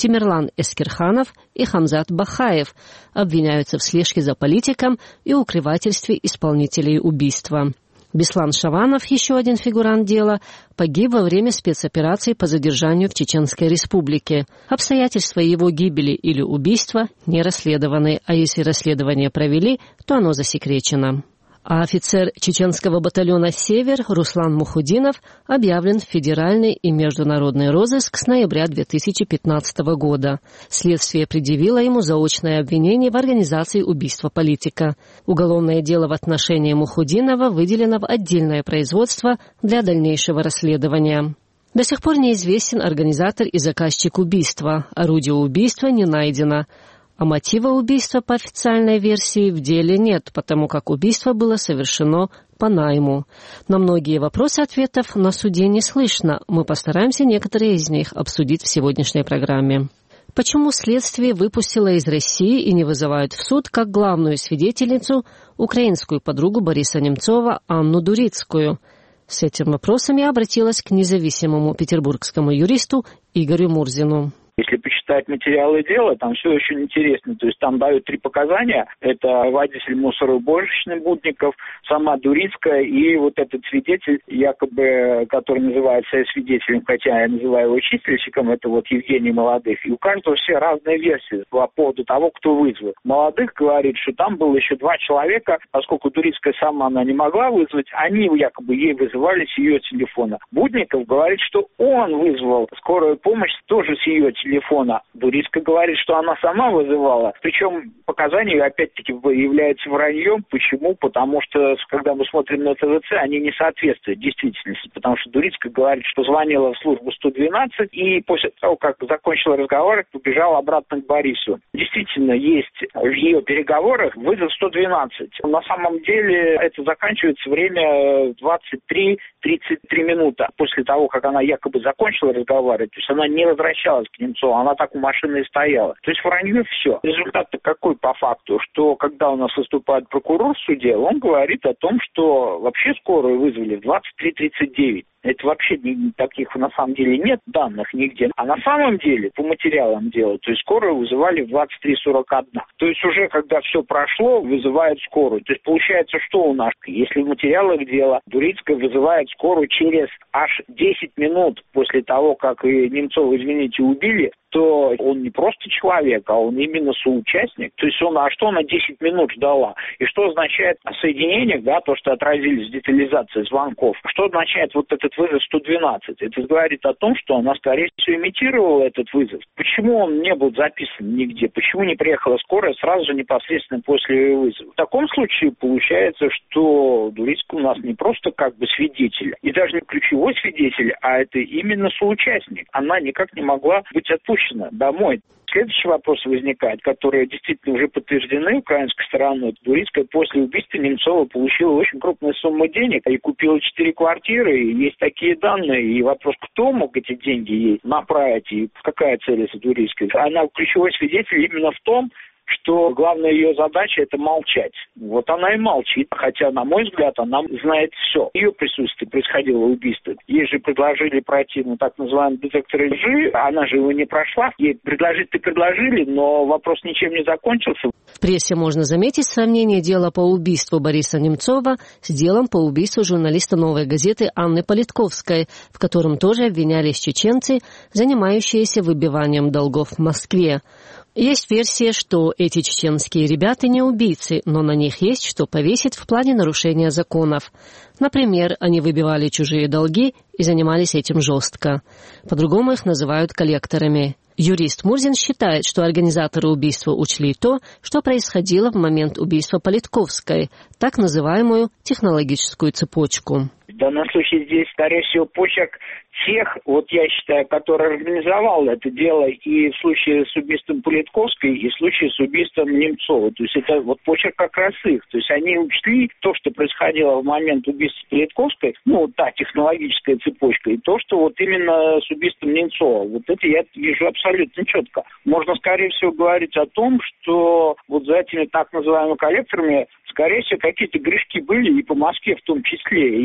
Тимирлан Эскерханов и Хамзат Бахаев обвиняются в слежке за политиком и укрывательстве исполнителей убийства. Беслан Шаванов, еще один фигурант дела, погиб во время спецоперации по задержанию в Чеченской Республике. Обстоятельства его гибели или убийства не расследованы, а если расследование провели, то оно засекречено. А офицер чеченского батальона «Север» Руслан Мухудинов объявлен в федеральный и международный розыск с ноября две тысячи пятнадцатого года. Следствие предъявило ему заочное обвинение в организации убийства политика. Уголовное дело в отношении Мухудинова выделено в отдельное производство для дальнейшего расследования. До сих пор неизвестен организатор и заказчик убийства. Орудие убийства не найдено. А мотива убийства по официальной версии в деле нет, потому как убийство было совершено по найму. На многие вопросы ответов на суде не слышно. Мы постараемся некоторые из них обсудить в сегодняшней программе. Почему следствие выпустило из России и не вызывают в суд как главную свидетельницу украинскую подругу Бориса Немцова Анну Дурицкую? С этим вопросом я обратилась к независимому петербургскому юристу Игорю Мурзину. Если почитать материалы дела, там все очень интересно. То есть там дают три показания. Это водитель мусороуборочный Будников, сама Дурицкая и вот этот свидетель, якобы, который называется свидетелем, хотя я называю его чистильщиком, это вот Евгений Молодых. И у каждого все разные версии по поводу того, кто вызвал. Молодых говорит, что там было еще два человека, поскольку Дурицкая сама она не могла вызвать, они якобы ей вызывали с ее телефона. Будников говорит, что он вызвал скорую помощь тоже с ее телефона. телефона. Дурицкая говорит, что она сама вызывала. Причем показания, опять-таки, являются враньем. Почему? Потому что, когда мы смотрим на ТВЦ, они не соответствуют действительности. Потому что Дурицкая говорит, что звонила в службу сто двенадцать и после того, как закончила разговор, побежала обратно к Борису. Действительно, есть в ее переговорах вызов сто двенадцать. На самом деле это заканчивается время двадцать три тридцать три минуты после того, как она якобы закончила разговаривать. То есть она не возвращалась к Немцову, она так у машины и стояла. То есть вранье все. Результат-то какой по факту? Что когда у нас выступает прокурор в суде, он говорит о том, что вообще скорую вызвали в двадцать три тридцать девять. Это вообще таких на самом деле нет данных нигде. А на самом деле, по материалам дела, то есть скорую вызывали в двадцать три сорок один. То есть уже когда все прошло, вызывают скорую. То есть получается, что у нас? Если в материалах дела Дурицкая вызывает скорую через аж десять минут после того, как и Немцова, извините, убили, то он не просто человек, а он именно соучастник. То есть он, а что она десять минут ждала? И что означает о соединениях, да, то, что отразились детализация звонков? Что означает вот этот вызов сто двенадцать? Это говорит о том, что она, скорее всего, имитировала этот вызов. Почему он не был записан нигде? Почему не приехала скорая сразу же непосредственно после вызова? В таком случае получается, что Дурицкая у нас не просто как бы свидетель, и даже не ключевой свидетель, а это именно соучастник. Она никак не могла быть отпущена домой. Следующий вопрос возникает, которые действительно уже подтверждены украинской стороной. Дурицкая после убийства Немцова получила очень крупную сумму денег и купила четыре квартиры. И есть такие данные. И вопрос, кто мог эти деньги ей направить и какая цель этой Дурицкой. Она ключевой свидетель именно в том, что главная ее задача – это молчать. Вот она и молчит, хотя, на мой взгляд, она знает все. В ее присутствии происходило убийство. Ей же предложили пройти, ну, так называемый детектор лжи, она же его не прошла. Ей предложить-то предложили, но вопрос ничем не закончился. В прессе можно заметить сравнение дела по убийству Бориса Немцова с делом по убийству журналиста «Новой газеты» Анны Политковской, в котором тоже обвинялись чеченцы, занимающиеся выбиванием долгов в Москве. Есть версия, что эти чеченские ребята не убийцы, но на них есть что повесить в плане нарушения законов. Например, они выбивали чужие долги и занимались этим жестко. По-другому их называют коллекторами. Юрист Мурзин считает, что организаторы убийства учли то, что происходило в момент убийства Политковской, так называемую технологическую цепочку. В данном случае здесь, скорее всего, почерк тех, вот я считаю, который организовал это дело и в случае с убийством Политковской, и в случае с убийством Немцова. То есть это вот почерк как раз их. То есть они учли то, что происходило в момент убийства Политковской, ну, та технологическая цепочка, и то, что вот именно с убийством Немцова. Вот это я вижу абсолютно четко. Можно, скорее всего, говорить о том, что вот за этими так называемыми коллекторами, скорее всего, какие-то грешки были и по Москве в том числе. И я даже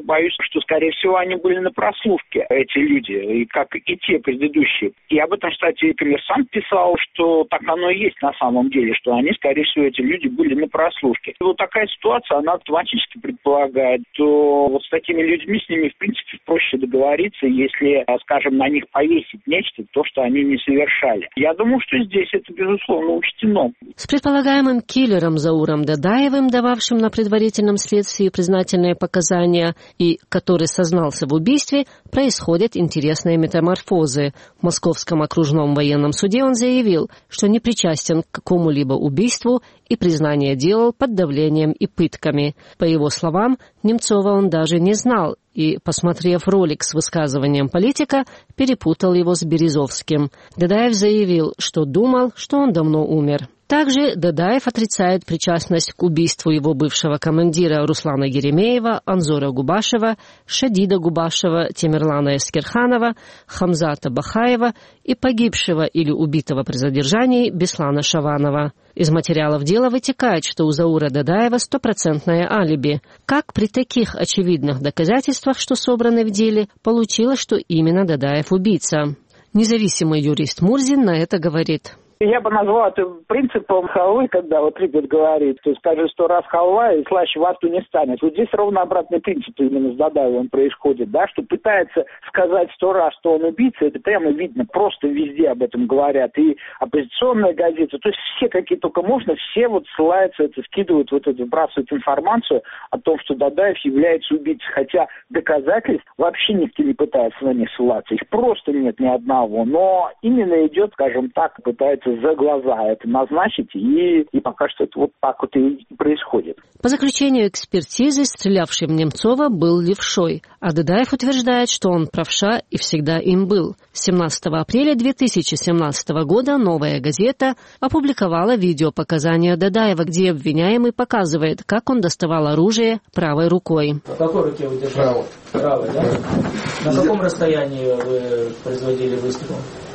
боюсь, что, скорее всего, они были на прослушке, эти люди, и как и те предыдущие. И об этом, кстати, «Коммерсант» писал, что так оно и есть на самом деле, что они, скорее всего, эти люди были на прослушке. И вот такая ситуация, она автоматически предполагает, что вот с такими людьми, с ними, в принципе, проще договориться, если, скажем, на них повесить нечто, то, что они не совершали. Я думаю, что здесь это, безусловно, учтено. С предполагаемым киллером Зауром Дадаевым, дававшим на предварительном следствии признательные показания и который сознался в убийстве, происходят интересные метаморфозы. В Московском окружном военном суде он заявил, что не причастен к какому-либо убийству и признание делал под давлением и пытками. По его словам, Немцова он даже не знал и, посмотрев ролик с высказыванием политика, перепутал его с Березовским. Дадаев заявил, что думал, что он давно умер. Также Дадаев отрицает причастность к убийству его бывшего командира Руслана Еремеева, Анзора Губашева, Шадида Губашева, Темирлана Эскерханова, Хамзата Бахаева и погибшего или убитого при задержании Беслана Шаванова. Из материалов дела вытекает, что у Заура Дадаева стопроцентное алиби. Как при таких очевидных доказательствах, что собраны в деле, получилось, что именно Дадаев убийца? Независимый юрист Мурзин на это говорит. Я бы назвал это принципом халвы, когда вот Ригот говорит, то есть скажи сто раз халва, и слаще во рту не станет. Вот здесь ровно обратный принцип именно с Дадаевым происходит, да, что пытается сказать сто раз, что он убийца, это прямо видно, просто везде об этом говорят, и оппозиционная газета, то есть все, какие только можно, все вот ссылаются, это скидывают, вот это, вбрасывают информацию о том, что Дадаев является убийцей, хотя доказательств вообще никто не пытается на них ссылаться, их просто нет ни одного, но именно идет, скажем так, пытается за глаза это назначить, и, и пока что это вот так вот и происходит. По заключению экспертизы, стрелявший в Немцова был левшой, а Дадаев утверждает, что он правша и всегда им был. семнадцатого апреля две тысячи семнадцатого года «Новая газета» опубликовала видеопоказания Дадаева, где обвиняемый показывает, как он доставал оружие правой рукой. В какой руке вы держали? Правой. Правой, да? На каком расстоянии вы производили выстрел?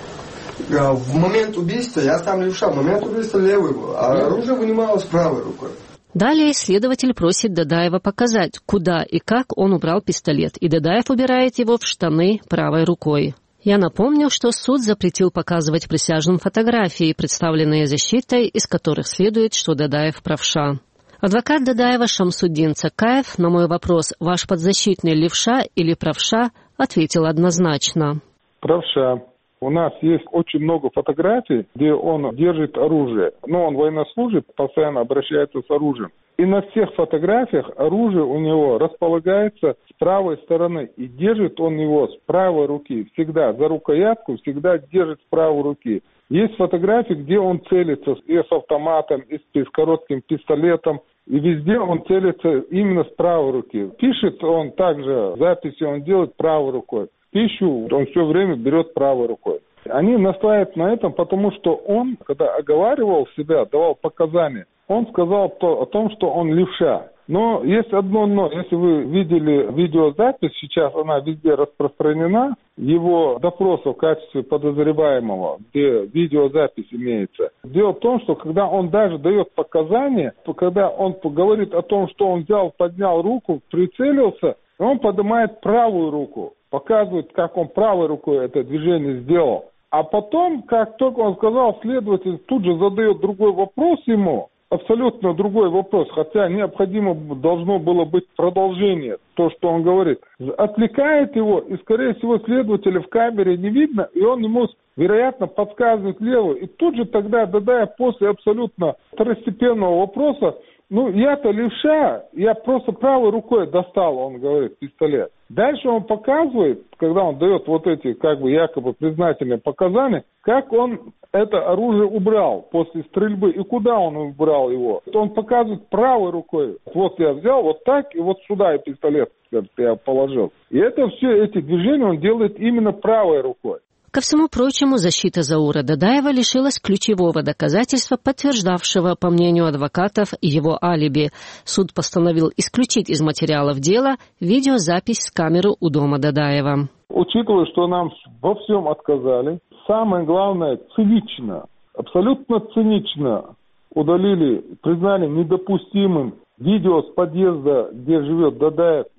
В момент убийства я сам левша, в момент убийства левый был, а оружие вынималось правой рукой. Далее следователь просит Дадаева показать, куда и как он убрал пистолет, и Дадаев убирает его в штаны правой рукой. Я напомню, что суд запретил показывать присяжным фотографии, представленные защитой, из которых следует, что Дадаев правша. Адвокат Дадаева Шамсуддин Цакаев на мой вопрос «Ваш подзащитный левша или правша?» ответил однозначно. Правша. У нас есть очень много фотографий, где он держит оружие. Но он военнослужащий, постоянно обращается с оружием. И на всех фотографиях оружие у него располагается с правой стороны. И держит он его с правой руки. Всегда за рукоятку, всегда держит с правой руки. Есть фотографии, где он целится и с автоматом, и с коротким пистолетом. И везде он целится именно с правой руки. Пишет он также, записи он делает правой рукой. Пищу он все время берет правой рукой. Они настаивают на этом, потому что он, когда оговаривал себя, давал показания, он сказал то, о том, что он левша. Но есть одно но. Если вы видели видеозапись, сейчас она везде распространена, его допроса в качестве подозреваемого, где видеозапись имеется. Дело в том, что когда он даже дает показания, то когда он говорит о том, что он взял, поднял руку, прицелился, он поднимает правую руку. Показывает, как он правой рукой это движение сделал. А потом, как только он сказал, следователь тут же задает другой вопрос ему, абсолютно другой вопрос, хотя необходимо должно было быть продолжение, то, что он говорит. Отвлекает его, и, скорее всего, следователя в камере не видно, и он ему, вероятно, подсказывает левую. И тут же тогда, Дадаев после абсолютно второстепенного вопроса, ну, я-то левша, я просто правой рукой достал, он говорит, пистолет. Дальше он показывает, когда он дает вот эти, как бы, якобы признательные показания, как он это оружие убрал после стрельбы и куда он убрал его. Он показывает правой рукой. Вот я взял вот так, и вот сюда я пистолет я положил. И это все, эти движения он делает именно правой рукой. Ко всему прочему, защита Заура Дадаева лишилась ключевого доказательства, подтверждавшего, по мнению адвокатов, его алиби. Суд постановил исключить из материалов дела видеозапись с камеры у дома Дадаева. Учитывая, что нам во всем отказали, самое главное, цинично, абсолютно цинично удалили, признали недопустимым видео с подъезда, где живет Дадаев, и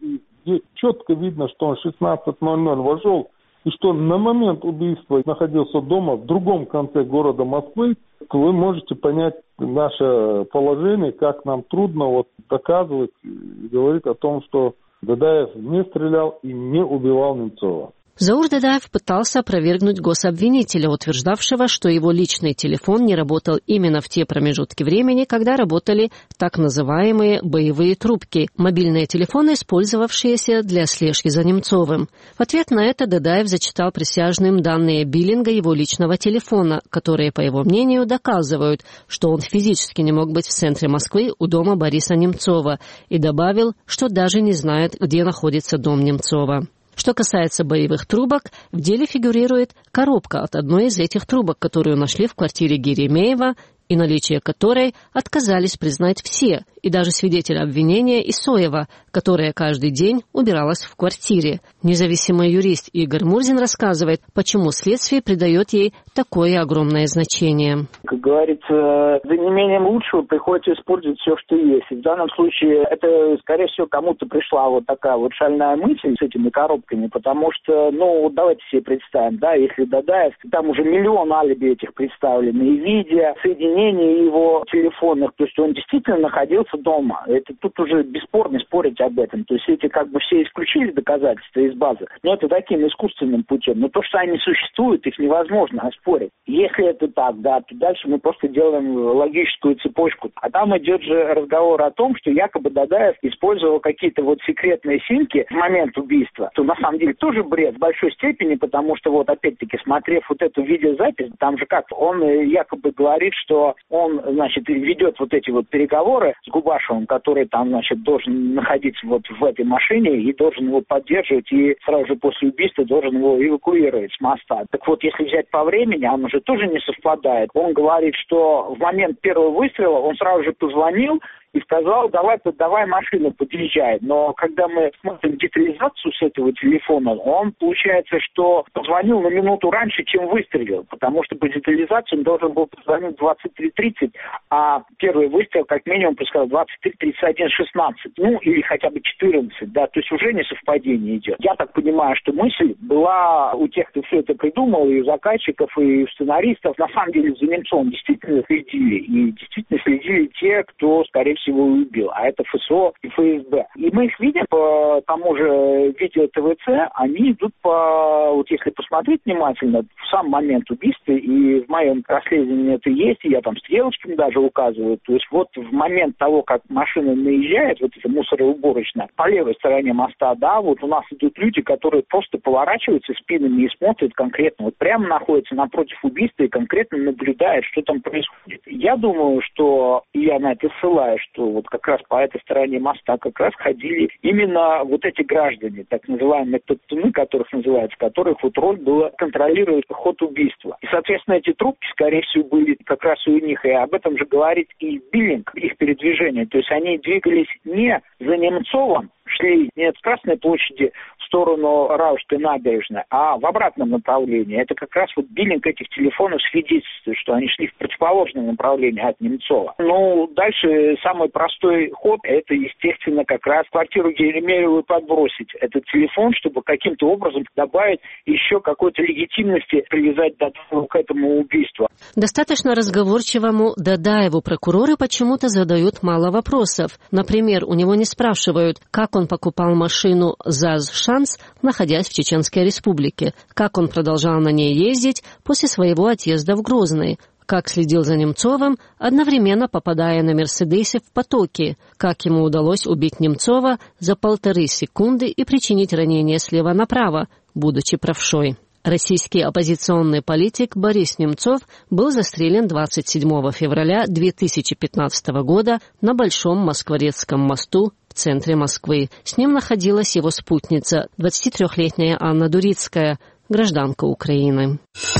где четко видно, что он в шестнадцать ноль ноль вошел, и что на момент убийства находился дома в другом конце города Москвы, то вы можете понять наше положение, как нам трудно вот доказывать и говорить о том, что Дадаев не стрелял и не убивал Немцова. Заур Дадаев пытался опровергнуть гособвинителя, утверждавшего, что его личный телефон не работал именно в те промежутки времени, когда работали так называемые боевые трубки – мобильные телефоны, использовавшиеся для слежки за Немцовым. В ответ на это Дадаев зачитал присяжным данные биллинга его личного телефона, которые, по его мнению, доказывают, что он физически не мог быть в центре Москвы у дома Бориса Немцова, и добавил, что даже не знает, где находится дом Немцова. Что касается боевых трубок, в деле фигурирует коробка от одной из этих трубок, которую нашли в квартире Геремеева, и наличие которой отказались признать все, и даже свидетель обвинения Исоева, которая каждый день убиралась в квартире. Независимый юрист Игорь Мурзин рассказывает, почему следствие придает ей такое огромное значение. Как говорится, за неимением лучшего приходится использовать все, что есть. И в данном случае это, скорее всего, кому-то пришла вот такая вот шальная мысль с этими коробками, потому что, ну, давайте себе представим, да, если Дадаев, там уже миллион алиби этих представлены, и видео, соединения его телефонных, то есть он действительно находился дома. Это тут уже бесспорно спорить об этом. То есть эти как бы все исключили доказательства из базы, но это таким искусственным путем. Но то, что они существуют, их невозможно оспорить. Если это так, да, то дальше мы просто делаем логическую цепочку. А там идет же разговор о том, что якобы Дадаев использовал какие-то вот секретные симки в момент убийства. То на самом деле тоже бред в большой степени, потому что вот опять-таки, смотрев вот эту видеозапись, там же как он якобы говорит, что он, значит, ведет вот эти вот переговоры с Губашевым, который там, значит, должен находиться вот в этой машине и должен его поддерживать, и сразу же после убийства должен его эвакуировать с моста. Так вот, если взять по времени, он уже тоже не совпадает. Он говорит, что в момент первого выстрела он сразу же позвонил и сказал, давай, давай машину подъезжай. Но когда мы смотрим детализацию с этого телефона, он, получается, что позвонил на минуту раньше, чем выстрелил, потому что по детализации он должен был позвонить в двадцать три тридцать, а первый выстрел, как минимум, сказал двадцать три тридцать один шестнадцать, ну, или хотя бы четырнадцать, да, то есть уже не совпадение идет. Я так понимаю, что мысль была у тех, кто все это придумал, и у заказчиков, и у сценаристов, на самом деле за Немцовым действительно следили, и действительно следили те, кто, скорее всего, его убил, а это ФСО и ФСБ. И мы их видим по тому же видео ТВЦ, они идут по, вот если посмотреть внимательно, в сам момент убийства, и в моем расследовании это есть, и я там стрелочками даже указываю, то есть вот в момент того, как машина наезжает, вот эта мусороуборочная, по левой стороне моста, да, вот у нас идут люди, которые просто поворачиваются спинами и смотрят конкретно, вот прямо находятся напротив убийства и конкретно наблюдают, что там происходит. Я думаю, что, и я на это ссылаюсь, что вот как раз по этой стороне моста как раз ходили именно вот эти граждане, так называемые топтуны, которых называется, которых вот роль была контролировать ход убийства. И, соответственно, эти трубки, скорее всего, были как раз у них, и об этом же говорит и биллинг их передвижения. То есть они двигались не за Немцовым, шли не от Красной площади в сторону Раушской набережной, а в обратном направлении. Это как раз вот биллинг этих телефонов свидетельствует, что они шли в противоположном направлении от Немцова. Ну, дальше самый простой ход, это, естественно, как раз квартиру Геремеевой подбросить этот телефон, чтобы каким-то образом добавить еще какой-то легитимности, привязать Дадаеву к этому убийству. Достаточно разговорчивому Дадаеву прокуроры почему-то задают мало вопросов. Например, у него не спрашивают, как он покупал машину ЗАЗ-Шанс, находясь в Чеченской Республике, как он продолжал на ней ездить после своего отъезда в Грозный, как следил за Немцовым, одновременно попадая на «Мерседесе» в потоке, как ему удалось убить Немцова за полторы секунды и причинить ранение слева направо, будучи правшой. Российский оппозиционный политик Борис Немцов был застрелен двадцать седьмого февраля две тысячи пятнадцатого года на Большом Москворецком мосту в центре Москвы. С ним находилась его спутница, двадцатитрёхлетняя Анна Дурицкая, гражданка Украины.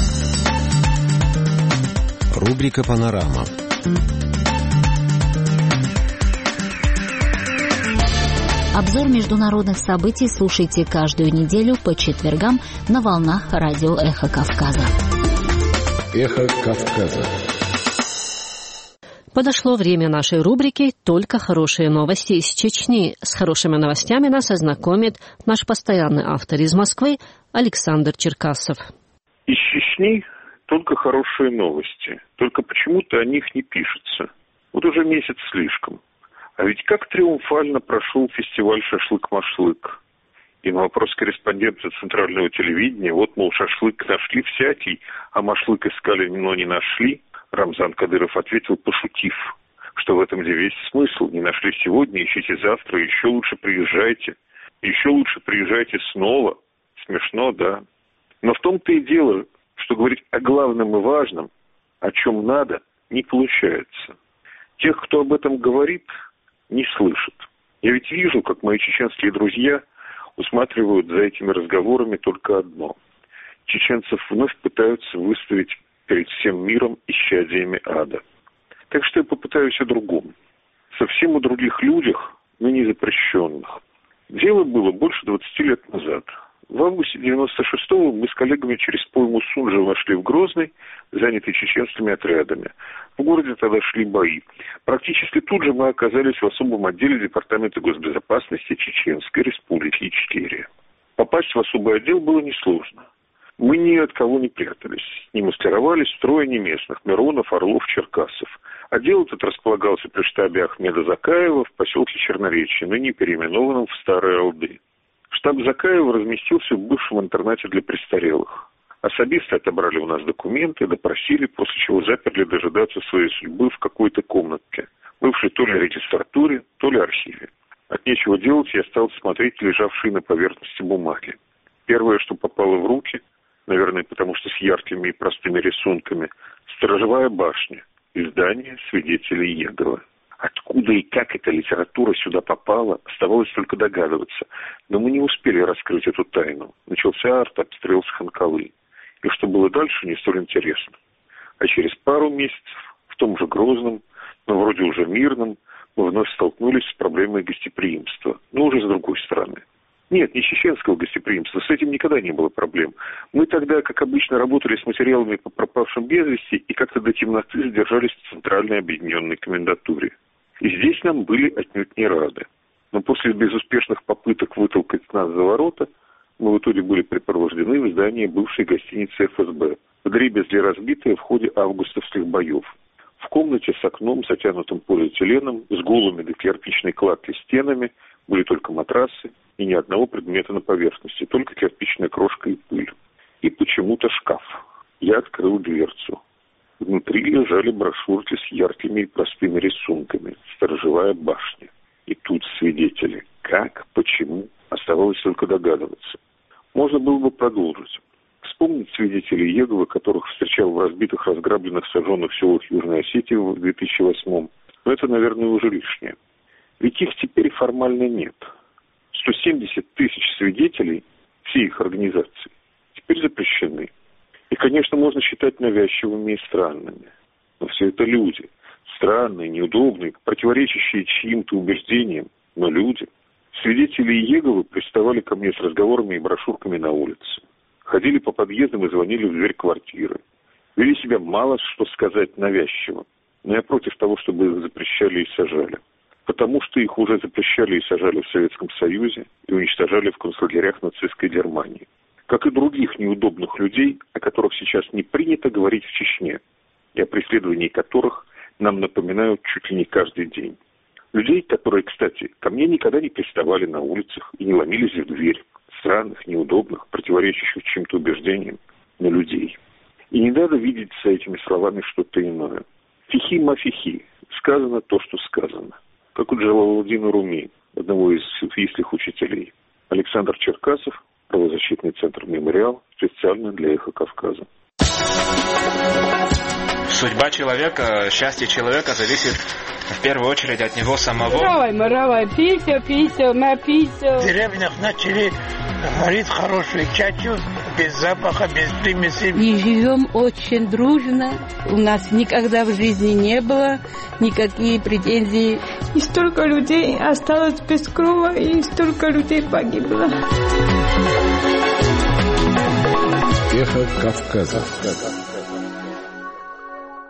Рубрика «Панорама». Обзор международных событий слушайте каждую неделю по четвергам на волнах радио «Эхо Кавказа». «Эхо Кавказа». Подошло время нашей рубрики «Только хорошие новости из Чечни». С хорошими новостями нас ознакомит наш постоянный автор из Москвы Александр Черкасов. Из Чечни только хорошие новости, только почему-то о них не пишется. Вот уже месяц слишком. А ведь как триумфально прошел фестиваль «Шашлык-машлык». И на вопрос корреспондента Центрального телевидения, вот, мол, шашлык нашли всякий, а машлык искали, но не нашли, Рамзан Кадыров ответил, пошутив, что в этом где весь смысл. Не нашли сегодня, ищите завтра, еще лучше приезжайте. Еще лучше приезжайте снова. Смешно, да. Но в том-то и дело, что говорить о главном и важном, о чем надо, не получается. Тех, кто об этом говорит, не слышат. Я ведь вижу, как мои чеченские друзья усматривают за этими разговорами только одно. Чеченцев вновь пытаются выставить перед всем миром исчадиями ада. Так что я попытаюсь о другом. Совсем о других людях, но не запрещенных. Дело было больше двадцати лет назад. В августе девяносто шестого мы с коллегами через пойму Сунжа вошли в Грозный, занятый чеченскими отрядами. В городе тогда шли бои. Практически тут же мы оказались в особом отделе Департамента госбезопасности Чеченской Республики Ичкерия. Попасть в особый отдел было несложно. Мы ни от кого не прятались, не маскировались в трое не местных – Миронов, Орлов, Черкасов. Отдел этот располагался при штабе Ахмеда Закаева в поселке Черноречье, ныне переименованном в Старые Алды. Штаб Закаева разместился в бывшем интернате для престарелых. Особисты отобрали у нас документы, допросили, после чего заперли дожидаться своей судьбы в какой-то комнатке, бывшей то ли регистратуре, то ли архиве. От нечего делать я стал смотреть лежавшие на поверхности бумаги. Первое, что попало в руки, наверное, потому что с яркими и простыми рисунками, сторожевая башня, издание «Свидетелей Иеговы». Откуда и как эта литература сюда попала, оставалось только догадываться. Но мы не успели раскрыть эту тайну. Начался артобстрел с Ханкалы. И что было дальше, не столь интересно. А через пару месяцев, в том же Грозном, но вроде уже мирном, мы вновь столкнулись с проблемой гостеприимства, но уже с другой стороны. Нет, не чеченского гостеприимства, с этим никогда не было проблем. Мы тогда, как обычно, работали с материалами по пропавшим без вести и как-то до темноты задержались в Центральной объединенной комендатуре. И здесь нам были отнюдь не рады. Но после безуспешных попыток вытолкать нас за ворота, мы в итоге были припровождены в здание бывшей гостиницы эф эс бэ, вдребезги разбитое в ходе августовских боев. В комнате с окном, затянутым полиэтиленом, с голыми до кирпичной кладки стенами, были только матрасы и ни одного предмета на поверхности, только кирпичная крошка и пыль. И почему-то шкаф. Я открыл дверцу. Внутри лежали брошюрки с яркими и простыми рисунками. Сторожевая башня. И тут свидетели. Как, почему, оставалось только догадываться. Можно было бы продолжить. Вспомнить свидетелей Иеговы, которых встречал в разбитых, разграбленных, сожженных селах Южной Осетии в две тысячи восьмом. Но это, наверное, уже лишнее. Ведь их теперь формально нет. сто семьдесят тысяч свидетелей всей их организации теперь запрещены. И, конечно, можно считать навязчивыми и странными. Но все это люди. Странные, неудобные, противоречащие чьим-то убеждениям, но люди. Свидетели Иеговы приставали ко мне с разговорами и брошюрками на улице. Ходили по подъездам и звонили в дверь квартиры. Вели себя мало что сказать навязчиво. Но я против того, чтобы их запрещали и сажали. Потому что их уже запрещали и сажали в Советском Союзе и уничтожали в концлагерях нацистской Германии. Как и других неудобных людей, о которых сейчас не принято говорить в Чечне, и о преследовании которых нам напоминают чуть ли не каждый день. Людей, которые, кстати, ко мне никогда не приставали на улицах и не ломились в дверь. Странных, неудобных, противоречащих чьим-то убеждениям, но людей. И не надо видеть за этими словами что-то иное. Фихи мафихи. Сказано то, что сказано. Как у Джалаладдина Руми, одного из суфийских учителей. Александр Черкасов, правозащитный центр «Мемориал», специально для «Эхо Кавказа». Судьба человека, счастье человека зависит в первую очередь от него самого. Маравай, маравай, писю, писю, на писю. В деревнях начали варить хорошую чачу, без запаха, без примеси. И живем очень дружно. У нас никогда в жизни не было никакие претензий. И столько людей осталось без крова, и столько людей погибло. Эхо Кавказа.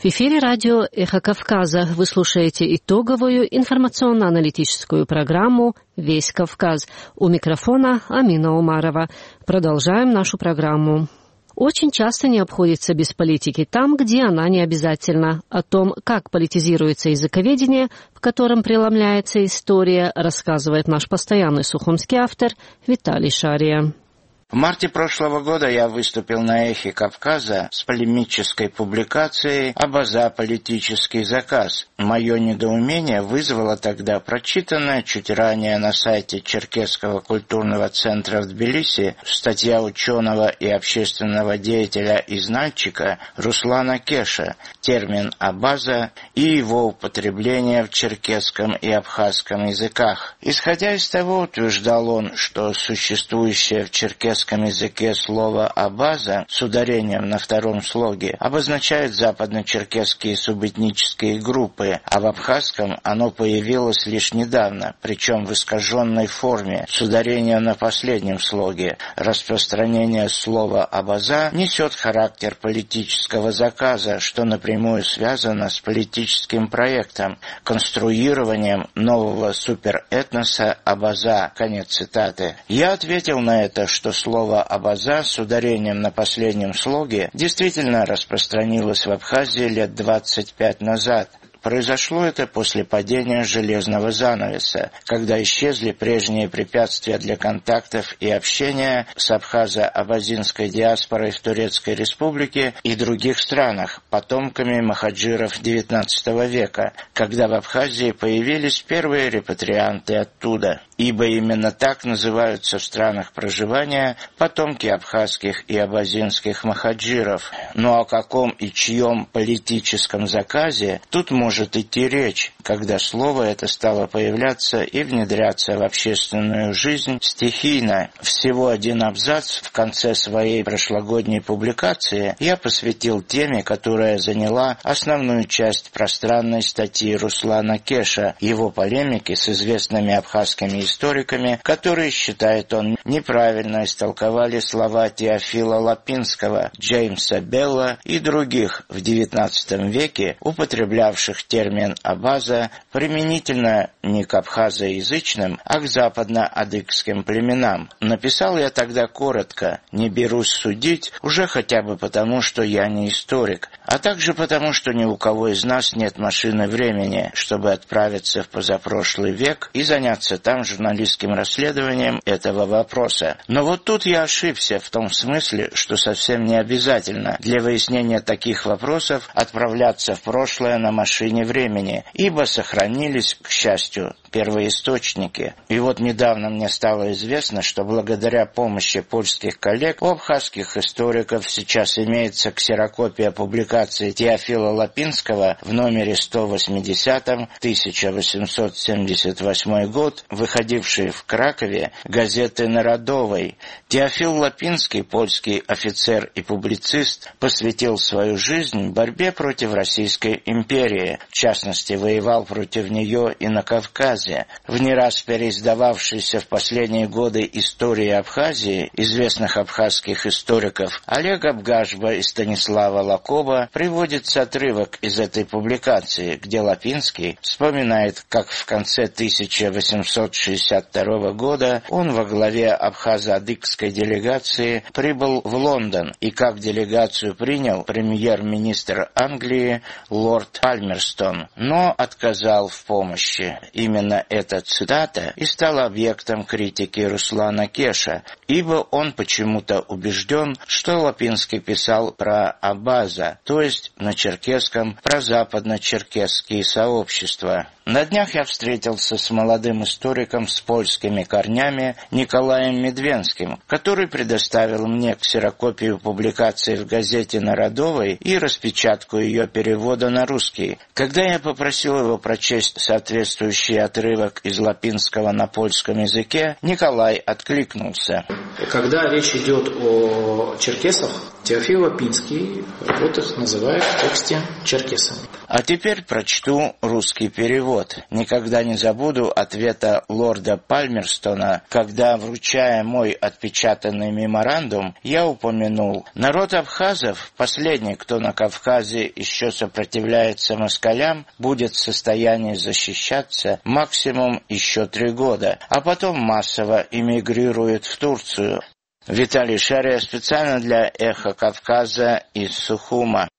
эфире радио «Эхо Кавказа». Вы слушаете итоговую информационно-аналитическую программу «Весь Кавказ». У микрофона Амина Умарова. Продолжаем нашу программу. Очень часто не обходится без политики там, где она не обязательна. О том, как политизируется языковедение, в котором преломляется история, рассказывает наш постоянный сухумский автор Виталий Шария. В марте прошлого года я выступил на «Эхе Кавказа» с полемической публикацией «Абаза. Политический заказ». Мое недоумение вызвало тогда прочитанная чуть ранее на сайте Черкесского культурного центра в Тбилиси статья ученого и общественного деятеля из Нальчика Руслана Кеша «Термин «абаза» и его употребление в черкесском и абхазском языках». Исходя из того, утверждал он, что существующее в черкесском В черкесском языке слово «абаза» с ударением на втором слоге обозначает западно-черкесские субэтнические группы, а в абхазском оно появилось лишь недавно, причем в искаженной форме, с ударением на последнем слоге. Распространение слова «абаза» несет характер политического заказа, что напрямую связано с политическим проектом, конструированием нового суперэтноса «абаза». Конец цитаты. Я ответил на это, что слово «абаза» с ударением на последнем слоге действительно распространилось в Абхазии лет двадцать пять назад. Произошло это после падения железного занавеса, когда исчезли прежние препятствия для контактов и общения с абхазо-абазинской диаспорой в Турецкой Республике и других странах, потомками махаджиров девятнадцатого века, когда в Абхазии появились первые репатрианты оттуда, ибо именно так называются в странах проживания потомки абхазских и абазинских махаджиров. Но о каком и чьем политическом заказе тут можно может идти речь, когда слово это стало появляться и внедряться в общественную жизнь стихийно. Всего один абзац в конце своей прошлогодней публикации я посвятил теме, которая заняла основную часть пространной статьи Руслана Кеша, его полемики с известными абхазскими историками, которые, считает он, неправильно истолковали слова Теофила Лапинского, Джеймса Белла и других в девятнадцатом веке, употреблявших термин «абаза» применительно не к абхазоязычным, а к западно-адыгским племенам. Написал я тогда коротко, не берусь судить, уже хотя бы потому, что я не историк, а также потому, что ни у кого из нас нет машины времени, чтобы отправиться в позапрошлый век и заняться там журналистским расследованием этого вопроса. Но вот тут я ошибся в том смысле, что совсем не обязательно для выяснения таких вопросов отправляться в прошлое на машине времени, ибо сохранились, к счастью, первоисточники. И вот недавно мне стало известно, что благодаря помощи польских коллег у абхазских историков сейчас имеется ксерокопия публикации Теофила Лапинского в номере сто восьмидесятом, тысяча восемьсот семьдесят восьмой год, выходившей в Кракове газеты «Народовой». Теофил Лапинский, польский офицер и публицист, посвятил свою жизнь борьбе против Российской империи. В частности, воевал против нее и на Кавказе. В не раз переиздававшейся в последние годы истории Абхазии известных абхазских историков Олега Бгашба и Станислава Лакоба приводится отрывок из этой публикации, где Лапинский вспоминает, как в конце тысяча восемьсот шестьдесят второго года он во главе абхазо-адыгской делегации прибыл в Лондон и как делегацию принял премьер-министр Англии лорд Пальмерстон, но отказал в помощи. Именно эта цитата и стала объектом критики Руслана Кеша, ибо он почему-то убежден, что Лапинский писал про абаза, то есть на черкесском про западно-черкесские сообщества. На днях я встретился с молодым историком с польскими корнями Николаем Медвенским, который предоставил мне ксерокопию публикации в газете «Народовой» и распечатку ее перевода на русский. Когда я попросил его прочесть соответствующий отрывок из Лапинского на польском языке, Николай откликнулся. Когда речь идет о черкесах, Теофил Лапинский вот их называет в тексте черкесами. А теперь прочту русский перевод. Никогда не забуду ответа лорда Пальмерстона, когда, вручая мой отпечатанный меморандум, я упомянул: народ абхазов, последний, кто на Кавказе еще сопротивляется москалям, будет в состоянии защищаться максимум еще три года, а потом массово эмигрирует в Турцию. Виталий Шария специально для «Эхо Кавказа» из Сухума.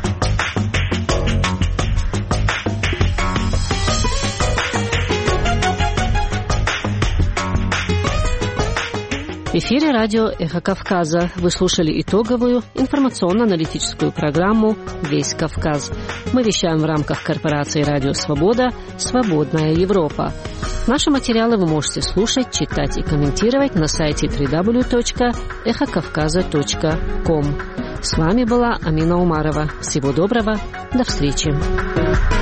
В эфире радио «Эхо Кавказа». Вы слушали итоговую информационно-аналитическую программу «Весь Кавказ». Мы вещаем в рамках корпорации «Радио Свобода. Свободная Европа». Наши материалы вы можете слушать, читать и комментировать на сайте дабл ю дабл ю дабл ю точка эхо кавказа точка ком. С вами была Амина Умарова. Всего доброго. До встречи.